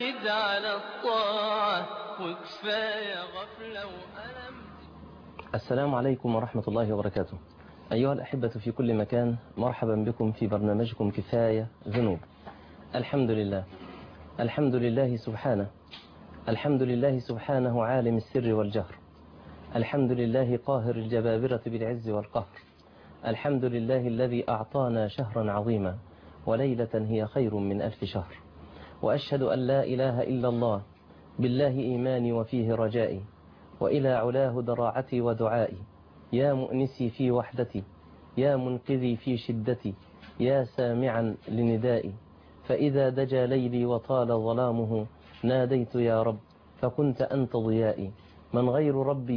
على الطاعة وكفاية غفلة وألم. السلام عليكم ورحمة الله وبركاته. أيها الأحبة في كل مكان، مرحبا بكم في برنامجكم كفاية ذنوب. الحمد لله، الحمد لله سبحانه، الحمد لله سبحانه عالم السر والجهر، الحمد لله قاهر الجبابرة بالعز والقهر، الحمد لله الذي أعطانا شهرا عظيما وليلة هي خير من 1000 شهر. وأشهد أن لا إله إلا الله، بالله إيماني وفيه رجائي، وإلى علاه ضراعتي ودعائي. يا مؤنسي في وحدتي، يا منقذي في شدتي، يا سامعا لندائي. فإذا دجى ليلي وطال ظلامه ناديت يا رب فكنت أنت ضيائي. من غير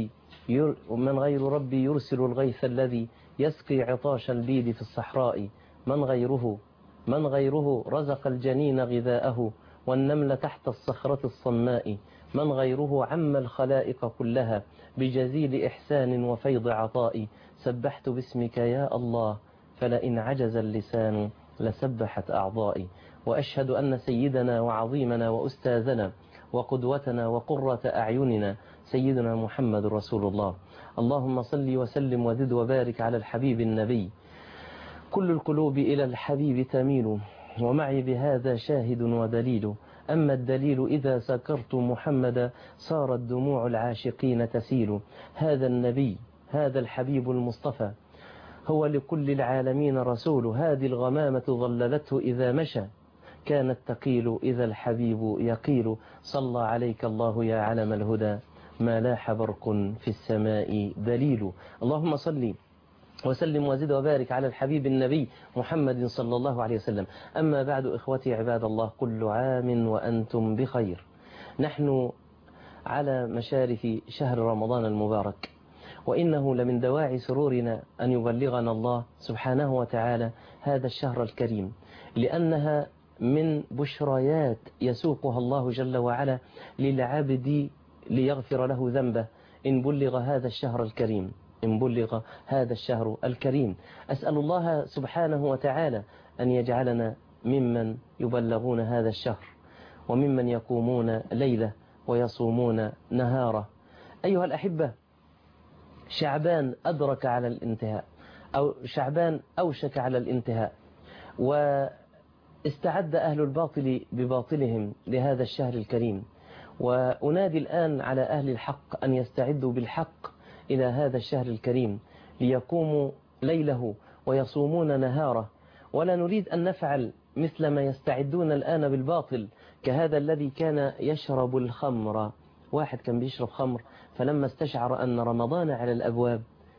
ربي يرسل الغيث الذي يسقي عطاش البيد في الصحراء. من غيره رزق الجنين غذاءه والنمل تحت الصخرة الصماء. من غيره عم الخلائق كلها بجزيل إحسان وفيض عطاء. سبحت باسمك يا الله فلئن عجز اللسان لسبحت أعضائي. وأشهد أن سيدنا وعظيمنا وأستاذنا وقدوتنا وقرة أعيننا سيدنا محمد رسول الله. اللهم صل وسلم وزد وبارك على الحبيب النبي. كل القلوب إلى الحبيب تميل، ومعي بهذا شاهد ودليل. أما الدليل إذا سكرت محمدا صارت دموع العاشقين تسيل. هذا النبي، هذا الحبيب المصطفى، هو لكل العالمين رسول. هذه الغمامة ظللته إذا مشى، كانت تقيل إذا الحبيب يقيل. صلى عليك الله يا علم الهدى، ما لاح برق في السماء دليل. اللهم صل وسلم وزد وبارك على الحبيب النبي محمد صلى الله عليه وسلم. أما بعد، إخوتي عباد الله، كل عام وأنتم بخير. نحن على مشارف شهر رمضان المبارك، وإنه لمن دواعي سرورنا أن يبلغنا الله سبحانه وتعالى هذا الشهر الكريم، لأنها من بشريات يسوقها الله جل وعلا للعبد ليغفر له ذنبه إن بلغ هذا الشهر الكريم، إن بلغ هذا الشهر الكريم. أسأل الله سبحانه وتعالى أن يجعلنا ممن يبلغون هذا الشهر، وممن يقومون ليلة ويصومون نهاره. أيها الأحبة، شعبان أدرك على الانتهاء، أو شعبان أوشك على الانتهاء، واستعد أهل الباطل بباطلهم لهذا الشهر الكريم. وأنادي الآن على أهل الحق أن يستعدوا بالحق إلى هذا الشهر الكريم ليقوموا ليله ويصومون نهاره. ولا نريد أن نفعل مثل ما يستعدون الآن بالباطل، كهذا الذي كان يشرب الخمر. واحد كان بيشرب خمر، فلما استشعر أن رمضان على الأبواب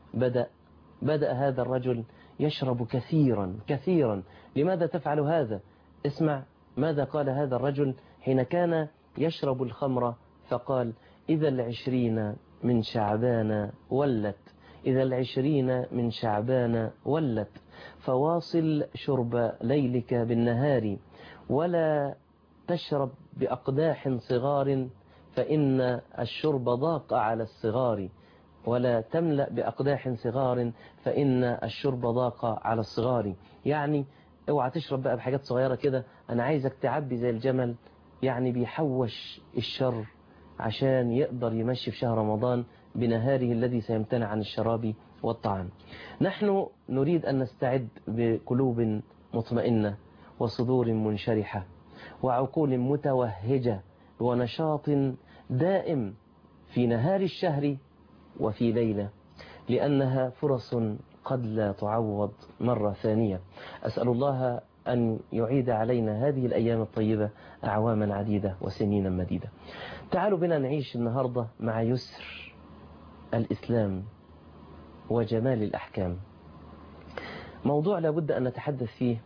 بدأ هذا الرجل يشرب كثيرا كثيرا. لماذا تفعل هذا؟ اسمع ماذا قال هذا الرجل حين كان يشرب الخمر، فقال: إذا 20 من شعبان ولت، إذا 20 من شعبان ولت، فواصل شرب ليلك بالنهار، ولا تشرب بأقداح صغار فإن الشرب ضاق على الصغار، ولا تملأ بأقداح صغار فإن الشرب ضاق على الصغار. يعني اوعى تشرب بقى بحاجات صغيرة كده، أنا عايزك تعبي زي الجمل، يعني بيحوش الشر عشان يقدر يمشي في شهر رمضان بنهاره الذي سيمتنع عن الشراب والطعام. نحن نريد أن نستعد بقلوب مطمئنة وصدور منشرحة وعقول متوهجة ونشاط دائم في نهار الشهر وفي ليلة، لأنها فرص قد لا تعوض مرة ثانية. أسأل الله أن يعيد علينا هذه الأيام الطيبة أعواما عديدة وسنين مديدة. تعالوا بنا نعيش النهاردة مع يسر الإسلام وجمال الأحكام. موضوع لابد أن نتحدث فيه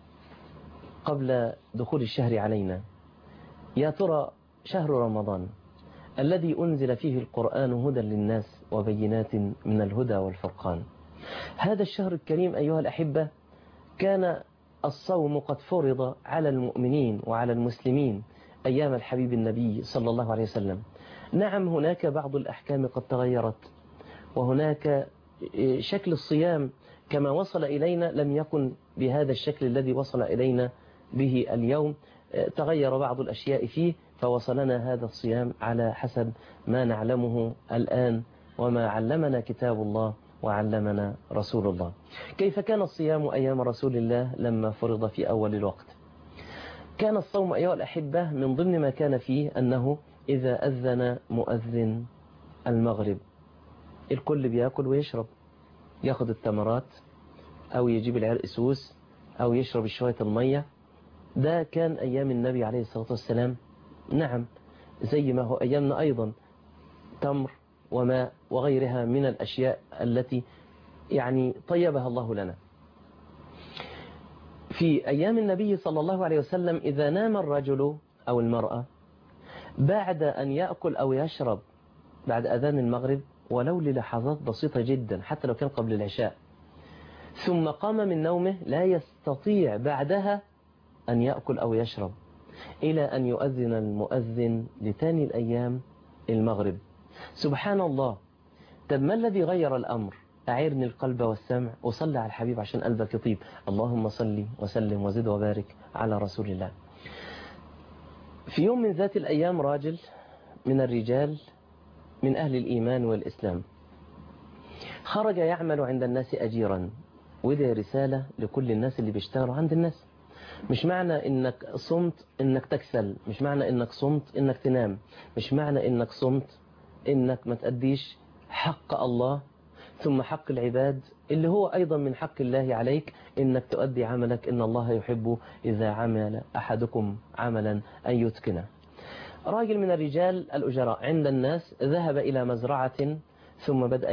قبل دخول الشهر علينا. يا ترى شهر رمضان الذي أنزل فيه القرآن هدى للناس وبينات من الهدى والفرقان، هذا الشهر الكريم أيها الأحبة كان الصوم قد فرض على المؤمنين وعلى المسلمين أيام الحبيب النبي صلى الله عليه وسلم. نعم، هناك بعض الأحكام قد تغيرت، وهناك شكل الصيام كما وصل إلينا لم يكن بهذا الشكل الذي وصل إلينا به اليوم، تغير بعض الأشياء فيه فوصلنا هذا الصيام على حسب ما نعلمه الآن وما علمنا كتاب الله وعلمنا رسول الله. كيف كان الصيام أيام رسول الله لما فرض في أول الوقت؟ كان الصوم أيها الأحبة من ضمن ما كان فيه أنه إذا أذن مؤذن المغرب الكل بيأكل ويشرب، ياخد التمرات أو يجيب العرق سوس أو يشرب شوية المية. ده كان أيام النبي عليه الصلاة والسلام. نعم، زي ما هو أيامنا أيضا، تمر وماء وغيرها من الأشياء التي يعني طيبها الله لنا. في أيام النبي صلى الله عليه وسلم إذا نام الرجل أو المرأة بعد أن يأكل أو يشرب بعد أذان المغرب ولو للحظات بسيطة جدا حتى لو كان قبل العشاء، ثم قام من نومه، لا يستطيع بعدها أن يأكل أو يشرب إلى أن يؤذن المؤذن لتاني الأيام المغرب. سبحان الله. طب ما الذي غير الأمر؟ أعيرني القلب والسمع وصلي على الحبيب عشان قلبك يطيب. اللهم صل وسلم وزد وبارك على رسول الله. في يوم من ذات الأيام راجل من الرجال من أهل الإيمان والإسلام خرج يعمل عند الناس أجيرا، وده رسالة لكل الناس اللي بيشتغلوا عند الناس. مش معنى إنك صمت إنك تكسل، مش معنى إنك صمت إنك تنام، مش معنى إنك صمت إنك ما تأديش حق الله ثم حق العباد اللي هو أيضا من حق الله عليك، إنك تؤدي عملك. إن الله يحب إذا عمل أحدكم عملا أن يتقنه. راجل من الرجال الأجراء عند الناس ذهب إلى مزرعة ثم بدأ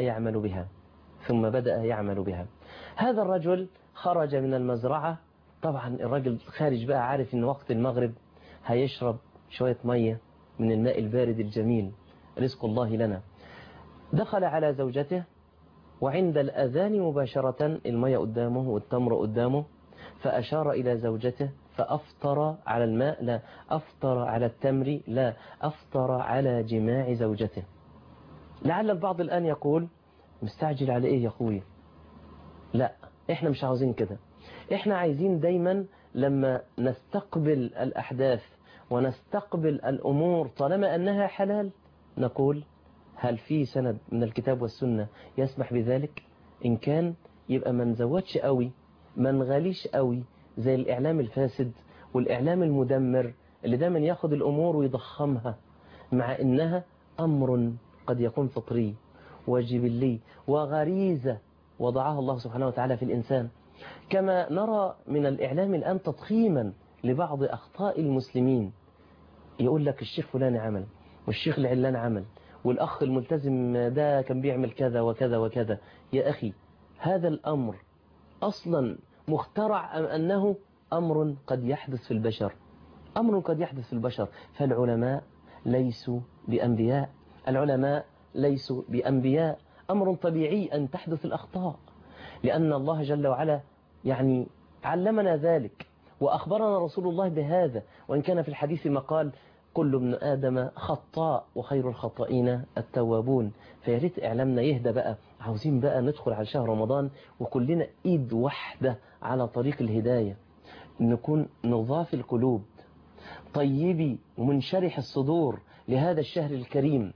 يعمل بها. هذا الرجل خرج من المزرعة، طبعا الرجل خارج بقى عارف إن وقت المغرب هيشرب شوية مية من الماء البارد الجميل، رزق الله لنا. دخل على زوجته وعند الأذان مباشرة المية قدامه والتمر قدامه، فأشار إلى زوجته فأفطر على الماء، لا أفطر على التمر، لا أفطر على جماع زوجته. لعل البعض الآن يقول مستعجل على إيه يا أخوي؟ لا، إحنا مش عاوزين كده. إحنا عايزين دايما لما نستقبل الأحداث ونستقبل الأمور طالما أنها حلال نقول هل في سند من الكتاب والسنة يسمح بذلك؟ إن كان يبقى ما نزودش قوي، ما نغاليش قوي زي الإعلام الفاسد والإعلام المدمر اللي دايما ياخد الأمور ويضخمها، مع إنها أمر قد يكون فطري وجبلي وغريزة وضعها الله سبحانه وتعالى في الإنسان. كما نرى من الإعلام الآن تضخيما لبعض أخطاء المسلمين، يقول لك الشيخ فلان عمل والشيخ العلان عمل والأخ الملتزم ده كان بيعمل كذا وكذا وكذا. يا أخي، هذا الأمر أصلا مخترع أم أنه أمر قد يحدث في البشر؟ أمر قد يحدث في البشر. فالعلماء ليسوا بأنبياء، العلماء ليسوا بأنبياء. أمر طبيعي أن تحدث الأخطاء، لأن الله جل وعلا يعني علمنا ذلك وأخبرنا رسول الله بهذا، وإن كان في الحديث ما قال كل ابن آدم خطاء وخير الخطائين التوابون. فياريت إعلامنا يهدى بقى. عاوزين بقى ندخل على شهر رمضان وكلنا إيد واحدة على طريق الهداية، نكون نضاف القلوب، طيبي ومنشرح الصدور لهذا الشهر الكريم.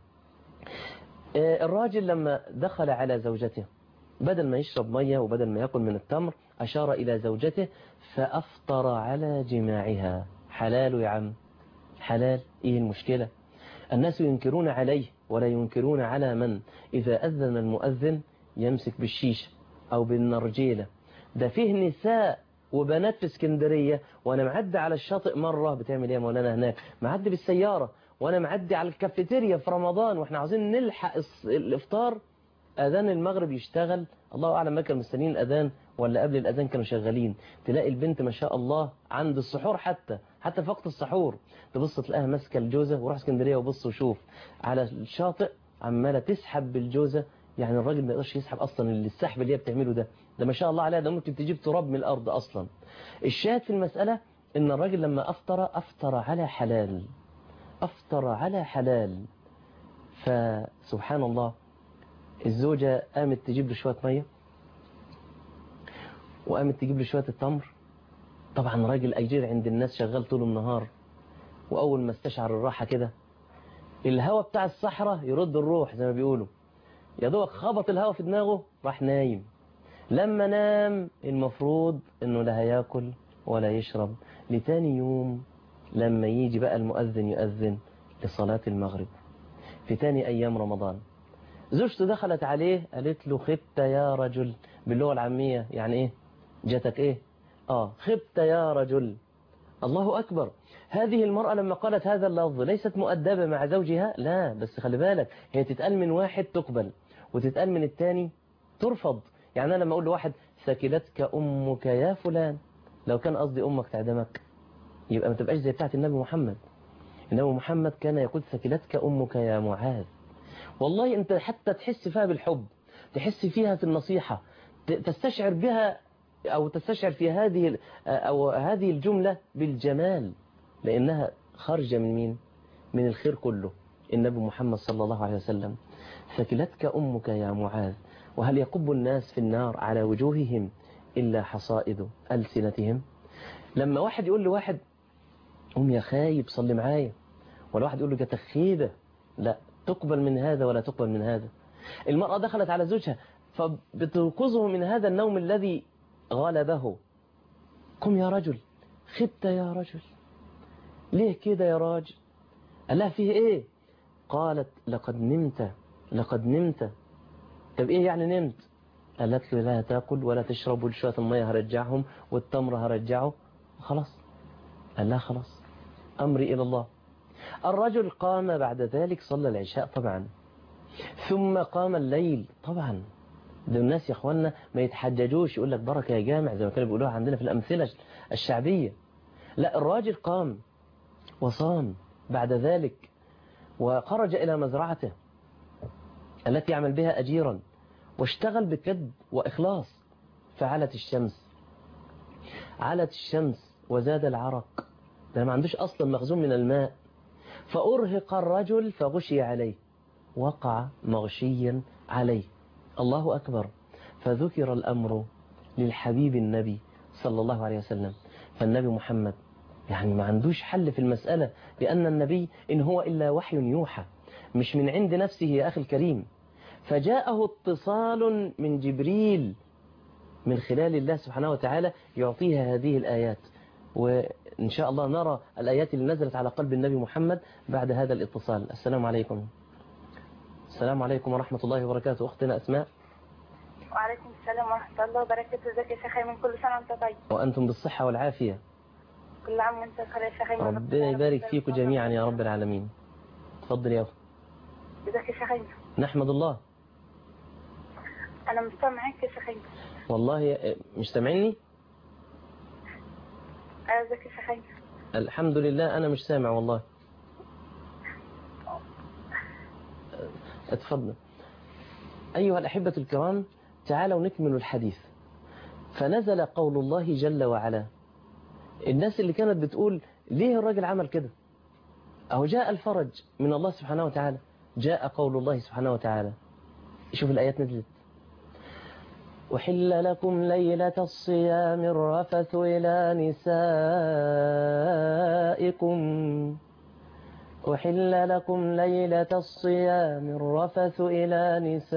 الراجل لما دخل على زوجته بدل ما يشرب مية وبدل ما يأكل من التمر أشار إلى زوجته فأفطر على جماعها. حلال يا عم، حلال. إيه المشكلة؟ الناس ينكرون عليه ولا ينكرون على من إذا أذن المؤذن يمسك بالشيشة أو بالنرجيلة. ده فيه نساء وبنات في اسكندرية وأنا معدي على الشاطئ مرة، بتعمل إيه يا مولانا هناك؟ معدي بالسيارة وأنا معدي على الكافيتيريا في رمضان وإحنا عاوزين نلحق الإفطار، أذان المغرب يشتغل، الله أعلم ما كانوا مستنيين الأذان ولا قبل الأذان كانوا شغالين. تلاقي البنت ما شاء الله عند السحور، حتى في وقت السحور تبص تلاقيها ماسكة الجوزة. وروح اسكندرية وبص وشوف على الشاطئ عمالة تسحب بالجوزة. يعني الراجل ما يقدرش يسحب أصلا، السحب اللي هي بتعمله ده ما شاء الله عليها، ده ممكن تجيب تراب من الأرض أصلا. الشاهد في المسألة إن الراجل لما أفطر على حلال، أفطر على حلال. فسبحان الله، الزوجة قامت تجيب له شوية مية وقامت تجيب له شوية التمر. طبعا راجل أجير عند الناس شغال طول النهار، وأول ما استشعر الراحة كده الهواء بتاع الصحراء يرد الروح زي ما بيقولوا، يا دوبك خبط الهواء في دماغه راح نايم. لما نام المفروض انه لا هياكل ولا يشرب لتاني يوم لما يجي بقى المؤذن يؤذن لصلاة المغرب في تاني أيام رمضان. زوجته دخلت عليه قالت له خبت يا رجل، باللغة العامية يعني ايه؟ جاتك ايه؟ خبت يا رجل. الله أكبر. هذه المرأة لما قالت هذا اللفظ ليست مؤدبة مع زوجها، لا، بس خلي بالك هي تتقال من واحد تقبل وتتقال من التاني ترفض. يعني أنا لما أقول لواحد ثكلتك أمك يا فلان، لو كان قصدي أمك تعدمك يبقى ما تبقاش زي بتاعت النبي محمد. النبي محمد كان يقول ثكلتك أمك يا معاذ. والله أنت حتى تحس فيها بالحب، تحس فيها في النصيحة، تستشعر بها أو تستشعر في هذه الجملة بالجمال، لأنها خارجة من مين؟ من الخير كله، النبي محمد صلى الله عليه وسلم. ثكلتك أمك يا معاذ، وهل يكب الناس في النار على وجوههم إلا حصائد ألسنتهم. لما واحد يقول لواحد قوم يا خايب صلي معايا، ولا واحد يقول له تخيبة، لا تقبل من هذا ولا تقبل من هذا. المرأة دخلت على زوجها فبتوقظه من هذا النوم الذي غلبه. قم يا رجل، خبت يا رجل، ليه كده يا راجل؟ قال لها فيه ايه؟ قالت لقد نمت، لقد نمت. طب ايه يعني نمت؟ قالت له لا تاكل ولا تشرب، وشوية المية هرجعهم والتمر هرجعه خلاص. قال لها خلاص أمري إلى الله. الرجل قام بعد ذلك صلى العشاء طبعا، ثم قام الليل طبعا. ده الناس يا اخوانا ما يتحججوش يقول لك بركة يا جامع زي ما كانوا بيقولوها عندنا في الأمثلة الشعبية. لا، الراجل قام وصام بعد ذلك وخرج إلى مزرعته التي يعمل بها أجيرا، واشتغل بكد وإخلاص. فعلت الشمس، علت الشمس وزاد العرق، ده ما عندوش أصلا مخزون من الماء. فأرهق الرجل فغشي عليه، وقع مغشيا عليه. الله أكبر. فذكر الأمر للحبيب النبي صلى الله عليه وسلم. فالنبي محمد يعني ما عندوش حل في المسألة، لأن النبي إن هو إلا وحي يوحى، مش من عند نفسه يا أخي الكريم. فجاءه اتصال من جبريل من خلال الله سبحانه وتعالى يعطيها هذه الآيات، وإن شاء الله نرى الآيات اللي نزلت على قلب النبي محمد بعد هذا الاتصال. السلام عليكم. السلام عليكم ورحمة الله وبركاته. أختنا أسماء. وعليكم السلام ورحمة الله وبركاته. ازيك يا شيخ أيمن؟ كل سنة وانت طيب. وأنتم بالصحة والعافية. كل عام وانت بخير يا شيخ أيمن. ربنا يبارك فيكم جميعا يا رب العالمين. تفضل يا أخي. ازيك يا شيخ أيمن؟ نحمد الله. أنا مستمعك يا شيخ أيمن. والله مش سامعني؟ ازيك يا شيخ أيمن؟ الحمد لله أنا مش سامع والله. اتفضل. أيها الأحبة الكرام، تعالوا نكمل الحديث. فنزل قول الله جل وعلا. الناس اللي كانت بتقول ليه الراجل عمل كده، أو جاء الفرج من الله سبحانه وتعالى، جاء قول الله سبحانه وتعالى. شوف الآيات نزلت: أحل لكم ليلة الصيام الرفث إلى نسائكم. أحل لكم ليلة الصيام الرفث إلى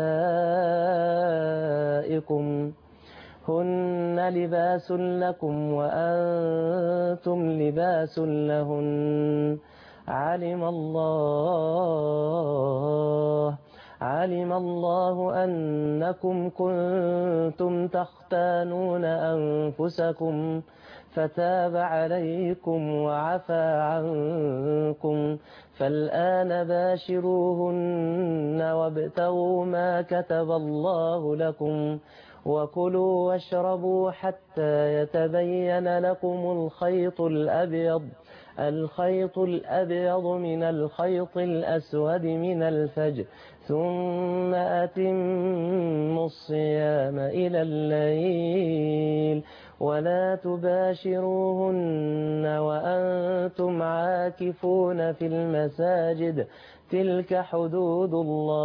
نسائكم هن لباس لكم وأنتم لباس لهن. علم الله أنكم كنتم تختانون أنفسكم فتاب عليكم وعفى عنكم، فالآن باشروهن وابتغوا ما كتب الله لكم وكلوا واشربوا حتى يتبين لكم الخيط الأبيض من الخيط الأسود من الفجر، ثم أتموا الصيام إلى الليل ولا تباشروهن وأنتم عاكفون في المساجد، تلك حدود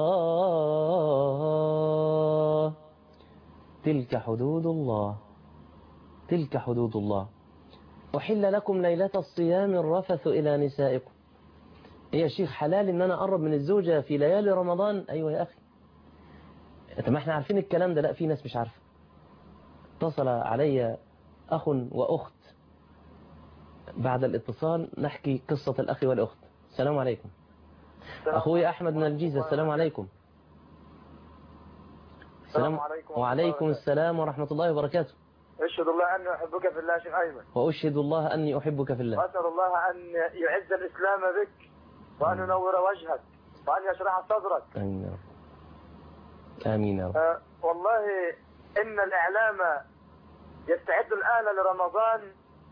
الله. تلك حدود الله. تلك حدود الله. أحل لكم ليلة الصيام الرفث إلى نسائكم. إيه يا شيخ حلال إن أنا أقرب من الزوجة في ليالي رمضان؟ أيوة يا أخي. طب ما احنا عارفين الكلام ده. لا، في ناس مش عارفة. اتصل علي أخ وأخت، بعد الاتصال نحكي قصة الأخ والأخت. السلام عليكم. أخوي أحمد من الجيزة. السلام عليكم. السلام عليكم. وعليكم السلام ورحمة الله وبركاته. أشهد الله أني أحبك في الله شيخ أيمن. وأشهد الله أني أحبك في الله. وأسأل الله أن يعز الإسلام بك، وأن ينور وجهك، وأن يشرح صدرك. آمين يا رب. آمين يا رب. والله إن الإعلام يستعد الآن لرمضان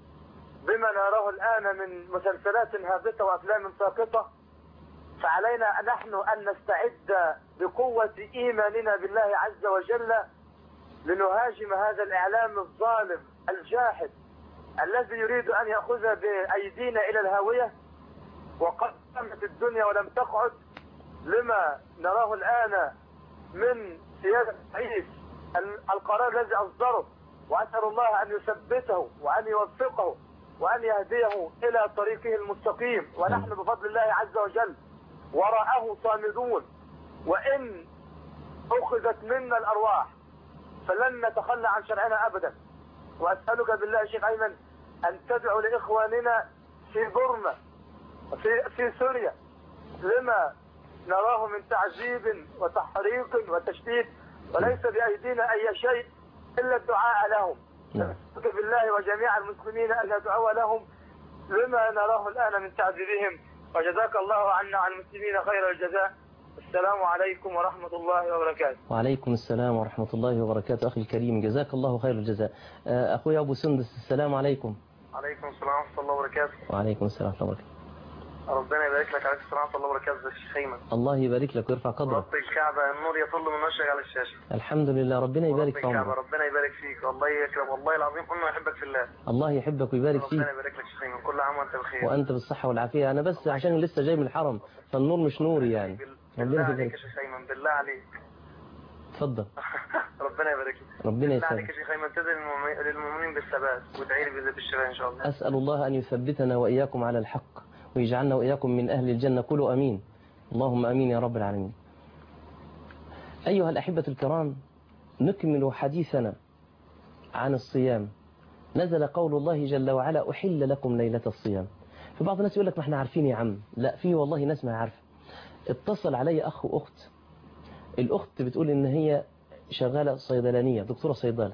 بما نراه الآن من مسلسلات هابطة وأفلام ساقطة، فعلينا نحن أن نستعد بقوة إيماننا بالله عز وجل لنهاجم هذا الإعلام الظالم الجاحد الذي يريد أن يأخذ بأيدينا إلى الهاوية. وقد قامت الدنيا ولم تقعد لما نراه الآن من سيادة الرئيس القرار الذي أصدره، وأسأل الله أن يثبته وأن يوفقه وأن يهديه إلى طريقه المستقيم، ونحن بفضل الله عز وجل وراءه صامدون. وإن أخذت منا الأرواح فلن نتخلى عن شرعنا أبدا. وأسألك بالله شيخ أيمن أن تدعو لإخواننا في بورما في سوريا لما نراه من تعذيب وتحريق وتشتيت، وليس بأيدينا أي شيء إلا الدعاء لهم. أسألك بالله وجميع المسلمين أن ندعو لهم لما نراه الآن من تعذيبهم. وجزاك الله عنا عن المسلمين خير الجزاء. السلام عليكم ورحمة الله وبركاته. وعليكم السلام ورحمة الله وبركاته. أخي الكريم جزاك الله خير الجزاء. أخوي أبو سندس السلام عليكم. عليكم السلام ورحمة الله وبركاته. وعليكم السلام ورحمة الله وبركاته. ربنا يبارك لك. عليكم السلام ورحمة الله وبركاته. الشيخ أيمن الله يبارك لك ويرفع قدرك. رب الكعبة النور يطل من وجهك على الشاشة. الحمد لله. ربنا يبارك في عمرك. ربنا يبارك فيك. الله يكرم. والله العظيم أنه يحبك في الله. الله يحبك ويبارك فيك. ربنا يبارك لك شيخ أيمن. كل عام وأنت بخير. وأنت بالصحة والعافية. أنا بس عشان لسه جاي من الحرم فالنور مش نوري يعني. بالله عليك يا شيخ أيمن. بالله عليك. اتفضل. ربنا يبارك لك. ربنا بالله عليك يسلمك. يا شيخ أيمن تدعي للمؤمنين بالثبات وادعي لي بالشفاء إن شاء الله. أسأل الله أن يثبتنا وإياكم على الحق ويجعلنا وإياكم من أهل الجنة. قولوا أمين. اللهم أمين يا رب العالمين. أيها الأحبة الكرام، نكمل حديثنا عن الصيام. نزل قول الله جل وعلا أحل لكم ليلة الصيام. في بعض الناس يقول لك ما احنا عارفين يا عم. لا، في والله ناس ما عارفة. اتصل علي أخ وأخت. الأخت بتقول إن هي شغالة صيدلانية، دكتورة صيدلة،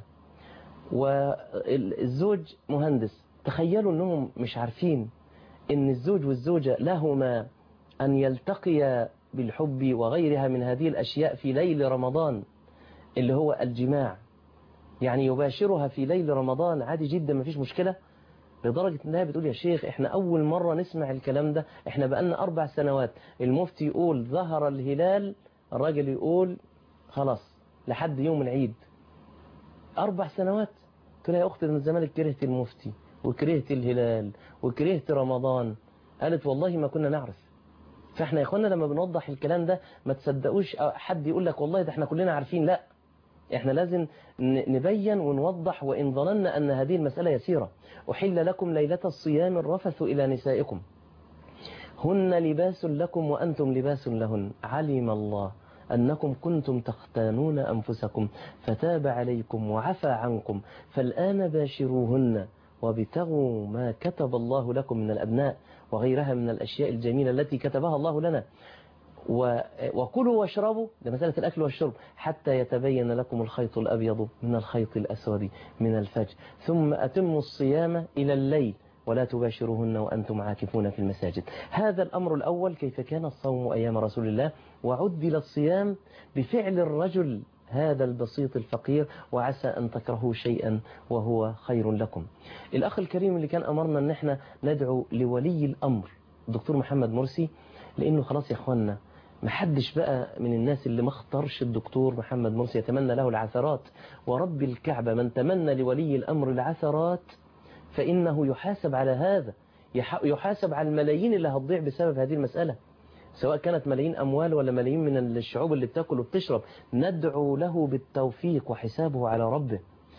والزوج مهندس. تخيلوا أنهم مش عارفين إن الزوج والزوجة لهما أن يلتقيا بالحب وغيرها من هذه الأشياء في ليل رمضان اللي هو الجماع. يعني يباشرها في ليل رمضان عادي جدا، ما فيش مشكلة. لدرجة أنها بتقول يا شيخ إحنا أول مرة نسمع الكلام ده. إحنا بقالنا 4 سنوات المفتي يقول ظهر الهلال، الراجل يقول خلاص لحد يوم العيد. 4 سنوات. قلت لها يا أختي من زمان كرهت المفتي وكرهت الهلال وكرهت رمضان. قالت والله ما كنا نعرف. فإحنا يا إخوانا لما بنوضح الكلام ده ما تصدقوش حد يقول لك والله ده إحنا كلنا عارفين. لا، إحنا لازم نبين ونوضح. وإن ظننا أن هذه المسألة يسيرة. أحل لكم ليلة الصيام الرفث إلى نسائكم هن لباس لكم وأنتم لباس لهن علم الله أنكم كنتم تختانون أنفسكم فتاب عليكم وعفى عنكم فالآن باشروهن وابتغوا ما كتب الله لكم من الأبناء وغيرها من الأشياء الجميلة التي كتبها الله لنا. وكلوا واشربوا، ده مسألة الأكل والشرب، حتى يتبين لكم الخيط الأبيض من الخيط الأسود من الفجر ثم أتموا الصيام إلى الليل ولا تباشروهن وأنتم عاكفون في المساجد. هذا الأمر الأول، كيف كان الصوم أيام رسول الله. وعدل الصيام بفعل الرجل هذا البسيط الفقير، وعسى أن تكرهوا شيئا وهو خير لكم. الأخ الكريم اللي كان أمرنا أن احنا ندعو لولي الأمر الدكتور محمد مرسي، لأنه خلاص يا أخوانا محدش بقى من الناس اللي ما اختارش الدكتور محمد مرسي يتمنى له العثرات. ورب الكعبة من تمنى لولي الأمر العثرات فإنه يحاسب على هذا، يحاسب على الملايين اللي هتضيع بسبب هذه المسألة، سواء كانت ملايين أموال ولا ملايين من الشعوب اللي بتاكل وبتشرب. ندعو له بالتوفيق وحسابه على ربه.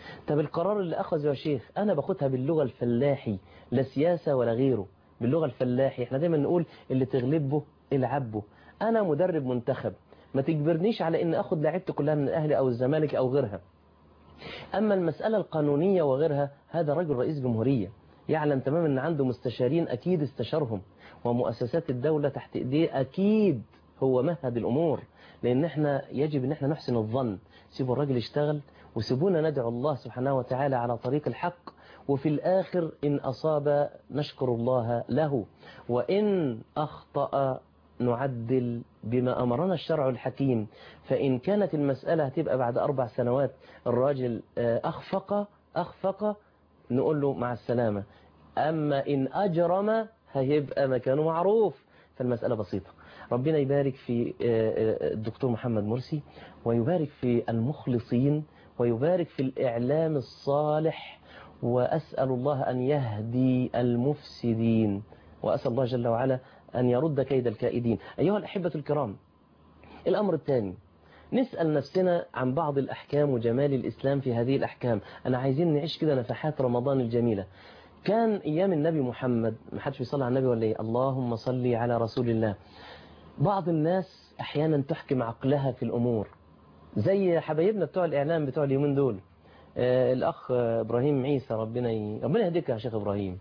طب القرار اللي أخذه يا شيخ أنا باخدها باللغة الفلاحي، لا سياسة ولا غيره، باللغة الفلاحي. احنا دايما نقول اللي تغلبه العبه. أنا مدرب منتخب، ما تجبرنيش على إن أخد لعيبتي كلها من الأهلي أو الزمالك أو غيرها. أما المسألة القانونية وغيرها، هذا رجل رئيس جمهورية يعلم تماما أن عنده مستشارين أكيد استشارهم، ومؤسسات الدولة تحت إيديه أكيد هو مهد الأمور. لأن احنا يجب أن احنا نحسن الظن. سيبوا الراجل يشتغل وسيبونا ندعو الله سبحانه وتعالى على طريق الحق، وفي الآخر إن أصاب نشكر الله له، وإن أخطأ نعدل بما أمرنا الشرع الحكيم. فإن كانت المسألة هتبقى بعد 4 سنوات الراجل أخفق نقول له مع السلامة. أما إن أجرم هيبقى مكانه معروف. فالمسألة بسيطة. ربنا يبارك في الدكتور محمد مرسي، ويبارك في المخلصين، ويبارك في الإعلام الصالح، وأسأل الله أن يهدي المفسدين، وأسأل الله جل وعلا أن يرد كيد الكائدين. أيها الأحبة الكرام، الأمر الثاني نسأل نفسنا عن بعض الأحكام وجمال الإسلام في هذه الأحكام. أنا عايزين نعيش كده نفحات رمضان الجميلة. كان أيام النبي محمد، ما حدش بيصلي على النبي ولا إيه؟ اللهم صلي على رسول الله. بعض الناس أحيانا تحكم عقلها في الأمور، زي حبايبنا بتوع الإعلام بتوع اليومين دول. الأخ إبراهيم عيسى، ربنا يهديك يا شيخ إبراهيم،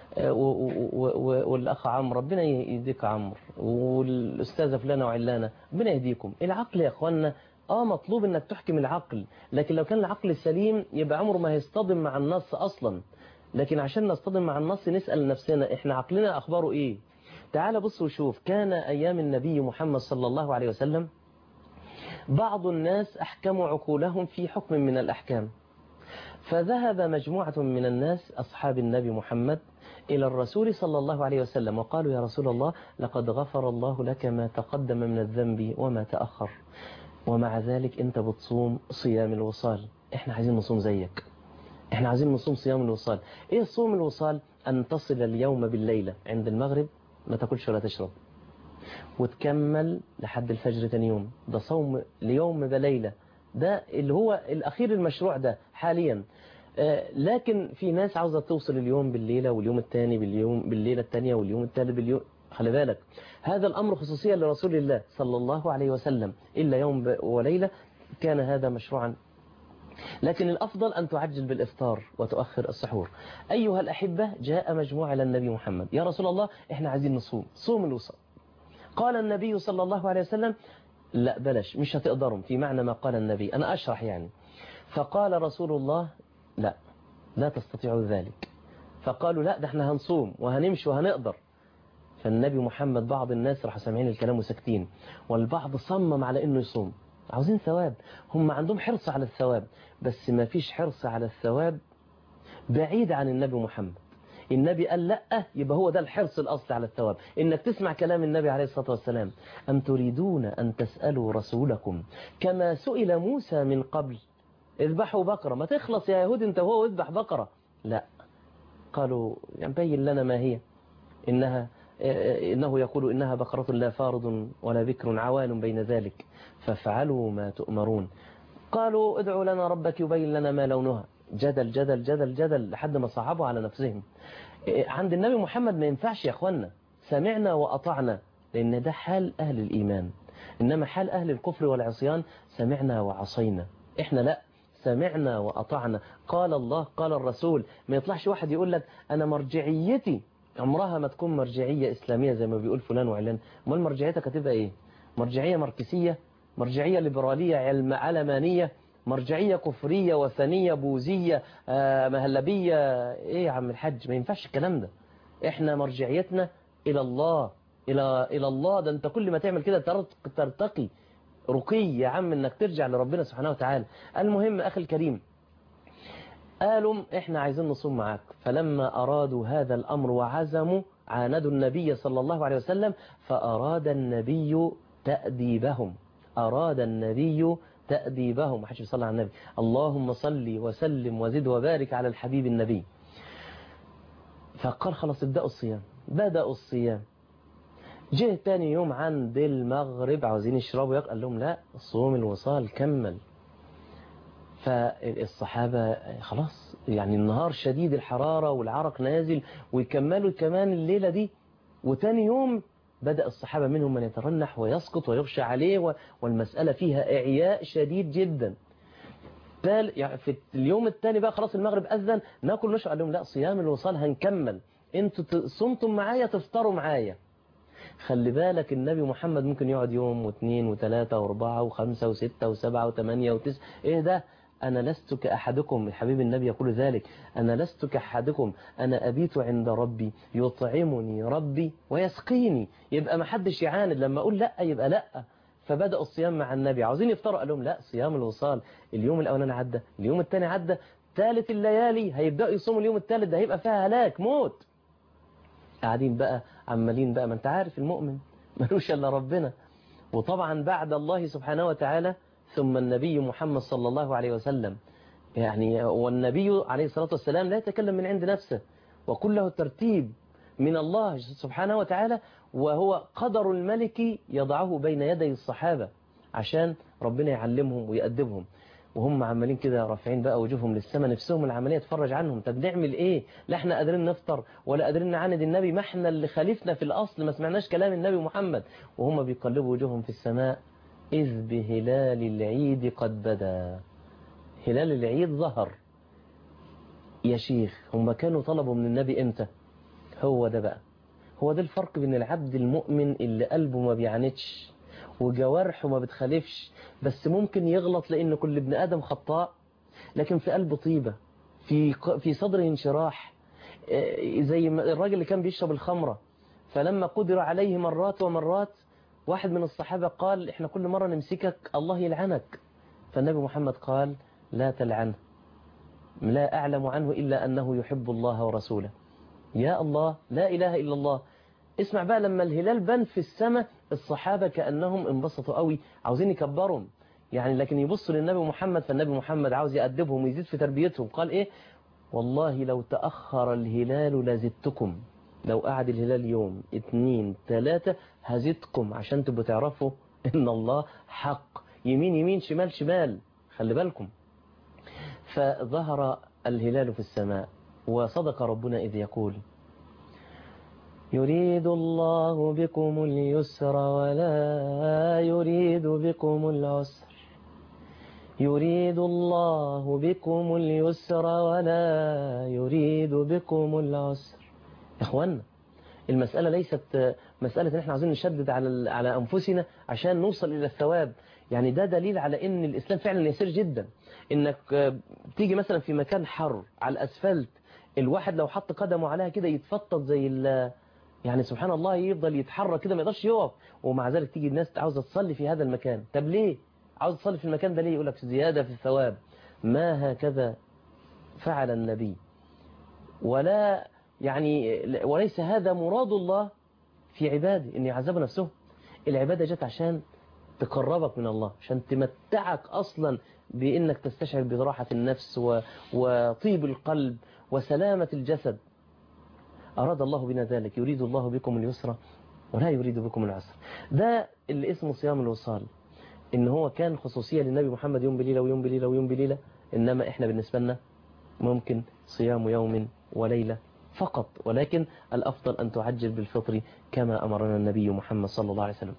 والأخ عمرو ربنا يهديك عمرو، والأستاذة فلانة وعلانة ربنا يهديكم. العقل يا أخوانا مطلوب أنك تحكم العقل، لكن لو كان العقل سليم يبقى عمره ما هيصطدم مع النص أصلا. لكن عشان نصطدم مع النص نسأل نفسنا إحنا عقلنا أخباره إيه. تعال بص وشوف. كان أيام النبي محمد صلى الله عليه وسلم بعض الناس أحكموا عقولهم في حكم من الأحكام، فذهب مجموعة من الناس أصحاب النبي محمد إلى الرسول صلى الله عليه وسلم وقالوا يا رسول الله لقد غفر الله لك ما تقدم من الذنب وما تأخر، ومع ذلك أنت بتصوم صيام الوصال. إحنا عايزين نصوم زيك، إحنا عايزين نصوم صيام الوصال. إيه صوم الوصال؟ أن تصل اليوم بالليلة عند المغرب ما تاكلش ولا تشرب، وتكمل لحد الفجر تاني يوم. ده صوم ليوم بليلة، ده اللي هو الأخير المشروع ده حاليا. لكن في ناس عاوزة توصل اليوم بالليلة، واليوم الثاني بالليلة الثانية، واليوم الثالث باليوم. خلي بالك هذا الأمر خصوصيا لرسول الله صلى الله عليه وسلم، إلا يوم وليلة كان هذا مشروعا. لكن الأفضل أن تعجل بالإفطار وتؤخر السحور. أيها الأحبة، جاء مجموعة إلى النبي محمد يا رسول الله إحنا عايزين نصوم صوم الوصال. قال النبي صلى الله عليه وسلم لا بلاش، مش هتقدروا. في معنى ما قال النبي، أنا أشرح يعني. فقال رسول الله لا تستطيعوا ذلك. فقالوا لا، ده احنا هنصوم وهنمشي وهنقدر. فالنبي محمد بعض الناس راح سامعين الكلام وساكتين، والبعض صمم على انه يصوم. عاوزين ثواب، هم عندهم حرص على الثواب، بس ما فيش حرص على الثواب بعيد عن النبي محمد. النبي قال لا، يبقى هو ده الحرص الأصلي على الثواب، إنك تسمع كلام النبي عليه الصلاة والسلام. أم تريدون أن تسألوا رسولكم كما سئل موسى من قبل اذبحوا بقرة؟ ما تخلص يا يهود انت وهو اذبح بقرة. لا، قالوا بين لنا ما هي، إنه يقول إنها بقرة لا فارض ولا بكر عوان بين ذلك فافعلوا ما تؤمرون. قالوا ادعوا لنا ربك يبين لنا ما لونها. جدل جدل جدل جدل لحد ما صعبوا على نفسهم. عند النبي محمد ما ينفعش يا أخوانا سمعنا وأطعنا، لأن ده حال أهل الإيمان. إنما حال أهل الكفر والعصيان سمعنا وعصينا. إحنا لا، سمعنا وأطعنا. قال الله قال الرسول. ما يطلعش واحد يقول لك أنا مرجعيتي عمرها ما تكون مرجعية إسلامية زي ما بيقول فلان وعلان. امال مرجعيتك هتبقى إيه؟ مرجعية ماركسية، مرجعية ليبرالية علمانية، مرجعية كفرية وثنية بوذية مهلبية. إيه يا عم الحج؟ ما ينفعش الكلام ده. إحنا مرجعيتنا إلى الله، إلى الله. ده أنت كل ما تعمل كده ترتقي رقي يا عم، إنك ترجع لربنا سبحانه وتعالى. المهم أخي الكريم، قالوا إحنا عايزين نصوم معاك. فلما أرادوا هذا الأمر وعزموا عاندوا النبي صلى الله عليه وسلم، فأراد النبي تأديبهم. أراد النبي تأديبهم. ما حدش يصلي على النبي. اللهم صل وسلم وزد وبارك على الحبيب النبي. فقال خلاص ابدأوا الصيام. بدأوا الصيام. جه تاني يوم عند المغرب عاوزين يشربوا قال لهم لا، صوم الوصال كمل. فالصحابة خلاص يعني النهار شديد الحرارة والعرق نازل، ويكملوا كمان الليلة دي، وتاني يوم بدأ الصحابة منهم من يترنح ويسقط ويغشى عليه، والمسألة فيها إعياء شديد جدا. يعني في اليوم الثاني بقى خلاص المغرب أذن، ناكل نشرب. قال لهم لا، صيام الوصال هنكمل، انتوا صمتم معايا تفطروا معايا. خلي بالك النبي محمد ممكن يقعد يوم واثنين وثلاثة واربعة وخمسة وستة وسبعة وثمانية وتسعة. ايه ده؟ أنا لست كأحدكم، الحبيب النبي يقول ذلك، أنا لست كأحدكم، أنا أبيت عند ربي يطعمني ربي ويسقيني. يبقى ما حدش يعاند، لما أقول لا يبقى لا. فبدأوا الصيام مع النبي، عاوزين يفطروا، قال لهم لا، صيام الوصال. اليوم الأولاني عدى، اليوم الثاني عدى، ثالث الليالي هيبدأوا يصوموا اليوم الثالث، ده هيبقى فيها هلاك موت. قاعدين بقى عمالين بقى، ما انت عارف المؤمن ملوش الا ربنا. وطبعا بعد الله سبحانه وتعالى ثم النبي محمد صلى الله عليه وسلم، يعني والنبي عليه الصلاة والسلام لا يتكلم من عند نفسه، وكله ترتيب من الله سبحانه وتعالى، وهو قدر الملك يضعه بين يدي الصحابة عشان ربنا يعلمهم ويأدبهم. وهم عمالين كده رافعين بقى وجوههم للسماء، نفسهم العملية تفرج عنهم. طب نعمل ايه؟ لا احنا قادرين نفطر ولا قادرين نعاند النبي، ما احنا اللي خالفنا في الأصل، ما سمعناش كلام النبي محمد. وهم بيقلبوا وجوههم في السماء، إذ بهلال العيد قد بدا. هلال العيد ظهر. يا شيخ هم كانوا طلبوا من النبي امتى؟ هو ده بقى، هو ده الفرق بين العبد المؤمن اللي قلبه ما بيعاندش وجوارحه ما بتخالفش، بس ممكن يغلط لأن كل ابن آدم خطاء، لكن في قلبه طيبة، في صدره انشراح. زي الراجل اللي كان بيشرب الخمرة، فلما قدر عليه مرات ومرات، واحد من الصحابة قال احنا كل مرة نمسكك الله يلعنك. فالنبي محمد قال لا تلعنه، لا أعلم عنه إلا أنه يحب الله ورسوله. يا الله، لا إله إلا الله. اسمع بقى، لما الهلال بان في السماء، الصحابة كأنهم انبسطوا قوي، عاوزين يكبرهم يعني، لكن يبصوا للنبي محمد، فالنبي محمد عاوز يأدبهم ويزيد في تربيتهم. قال ايه؟ والله لو تأخر الهلال لزدتكم، لو قعد الهلال يوم 2 3 هزدكم، عشان تبقوا تعرفوا ان الله حق، يمين يمين شمال شمال، خلي بالكم. فظهر الهلال في السماء، وصدق ربنا إذ يقول يريد الله بكم اليسر ولا يريد بكم العسر، يريد الله بكم اليسر ولا يريد بكم العسر. إخواننا، المسألة ليست مسألة ان احنا عايزين نشدد على أنفسنا عشان نوصل إلى الثواب. يعني ده دليل على ان الإسلام فعلا يسير جدا. انك تيجي مثلا في مكان حر على الأسفلت، الواحد لو حط قدمه عليها كده يتفطط زي يعني سبحان الله، يفضل يتحرك كده ما يقدرش يقف. ومع ذلك تيجي الناس عاوزة تصلي في هذا المكان. طب ليه عاوز تصلي في المكان ده؟ ليه؟ يقول لك زيادة في الثواب. ما هكذا فعل النبي، ولا يعني وليس هذا مراد الله في عباده ان يعذبوا نفسهم. العبادة جت عشان تقربك من الله، عشان تمتعك أصلا بأنك تستشعر براحة النفس وطيب القلب وسلامة الجسد. أراد الله بنا ذلك، يريد الله بكم اليسر ولا يريد بكم العسر. ده اللي اسمه صيام الوصال، إن هو كان خصوصية للنبي محمد، يوم بليلة ويوم بليلة ويوم بليلة. إنما إحنا بالنسبة لنا ممكن صيام يوم وليلة فقط، ولكن الأفضل أن تعجل بالفطر كما أمرنا النبي محمد صلى الله عليه وسلم.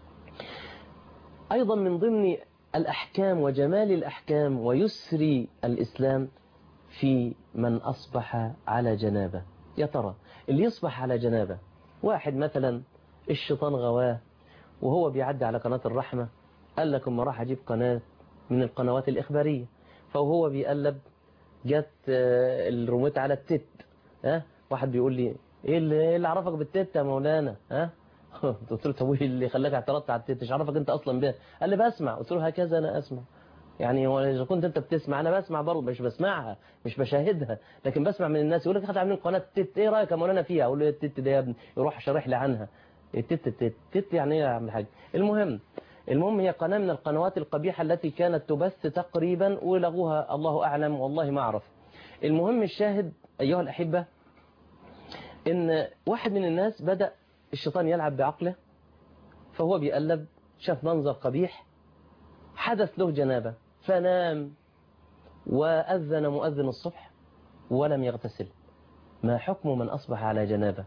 أيضا من ضمن الأحكام وجمال الأحكام ويسر الإسلام في من أصبح على جنابه. يا ترى اللي يصبح على جنابه، واحد مثلا الشيطان غواه وهو بيعدي على قناة الرحمة، قال لك اما راح أجيب قناة من القنوات الإخبارية، فهو بيقلب جت الرموت على التت. واحد بيقول لي ايه اللي عرفك بالتت يا مولانا؟ قلت له طب ايه اللي خلاك اعترضت على التت؟ مش عرفك انت اصلا بيها؟ قال لي بسمع. قلت له هكذا انا اسمع. يعني هو اذا كنت انت بتسمع انا بسمع برضه، مش بسمعها مش بشاهدها، لكن بسمع من الناس. يقول لك احنا عاملين قناه التت، ايه رايك يا مولانا فيها؟ اقول له التت ده يا ابني، يروح شارح لي عنها. التت يعني ايه يا عم الحاج؟ المهم هي قناه من القنوات القبيحه التي كانت تبث تقريبا، ولغوها الله اعلم والله ما اعرف. المهم الشاهد ايها الاحبه، ان واحد من الناس بدأ الشيطان يلعب بعقله، فهو بيقلب شاف منظر قبيح، حدث له جنابه، فنام وأذن مؤذن الصبح ولم يغتسل، ما حكم من أصبح على جنابة؟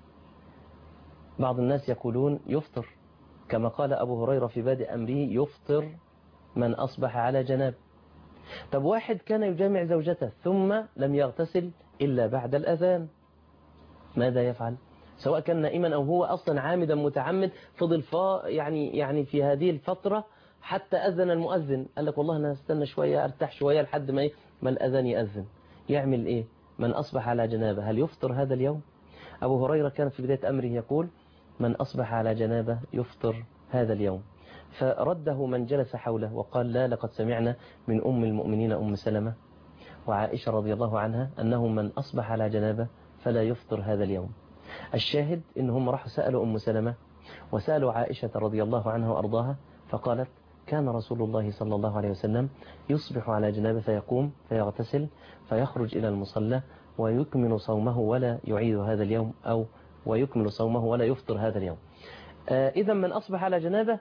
بعض الناس يقولون يفطر، كما قال أبو هريرة في بادئ أمره يفطر من أصبح على جنابة. طب واحد كان يجامع زوجته ثم لم يغتسل إلا بعد الأذان، ماذا يفعل؟ سواء كان نائما أو هو أصلا عامدا متعمد، فضل يعني في هذه الفترة حتى أذن المؤذن، قال لك والله أنا استنى شوية أرتاح شوية لحد ما الأذان يأذن، يعمل إيه؟ من أصبح على جنابة هل يفطر هذا اليوم؟ أبو هريرة كان في بداية أمره يقول من أصبح على جنابة يفطر هذا اليوم، فرده من جلس حوله وقال لا، لقد سمعنا من أم المؤمنين أم سلمة وعائشة رضي الله عنها أنه من أصبح على جنابة فلا يفطر هذا اليوم. الشاهد إنهم راحوا سألوا أم سلمة وسألوا عائشة رضي الله عنها وأرضاها، فقالت كان رسول الله صلى الله عليه وسلم يصبح على جنابة فيقوم فيغتسل فيخرج إلى المصلى ويكمل صومه ولا يعيد هذا اليوم، أو ويكمل صومه ولا يفطر هذا اليوم. إذا من أصبح على جنابة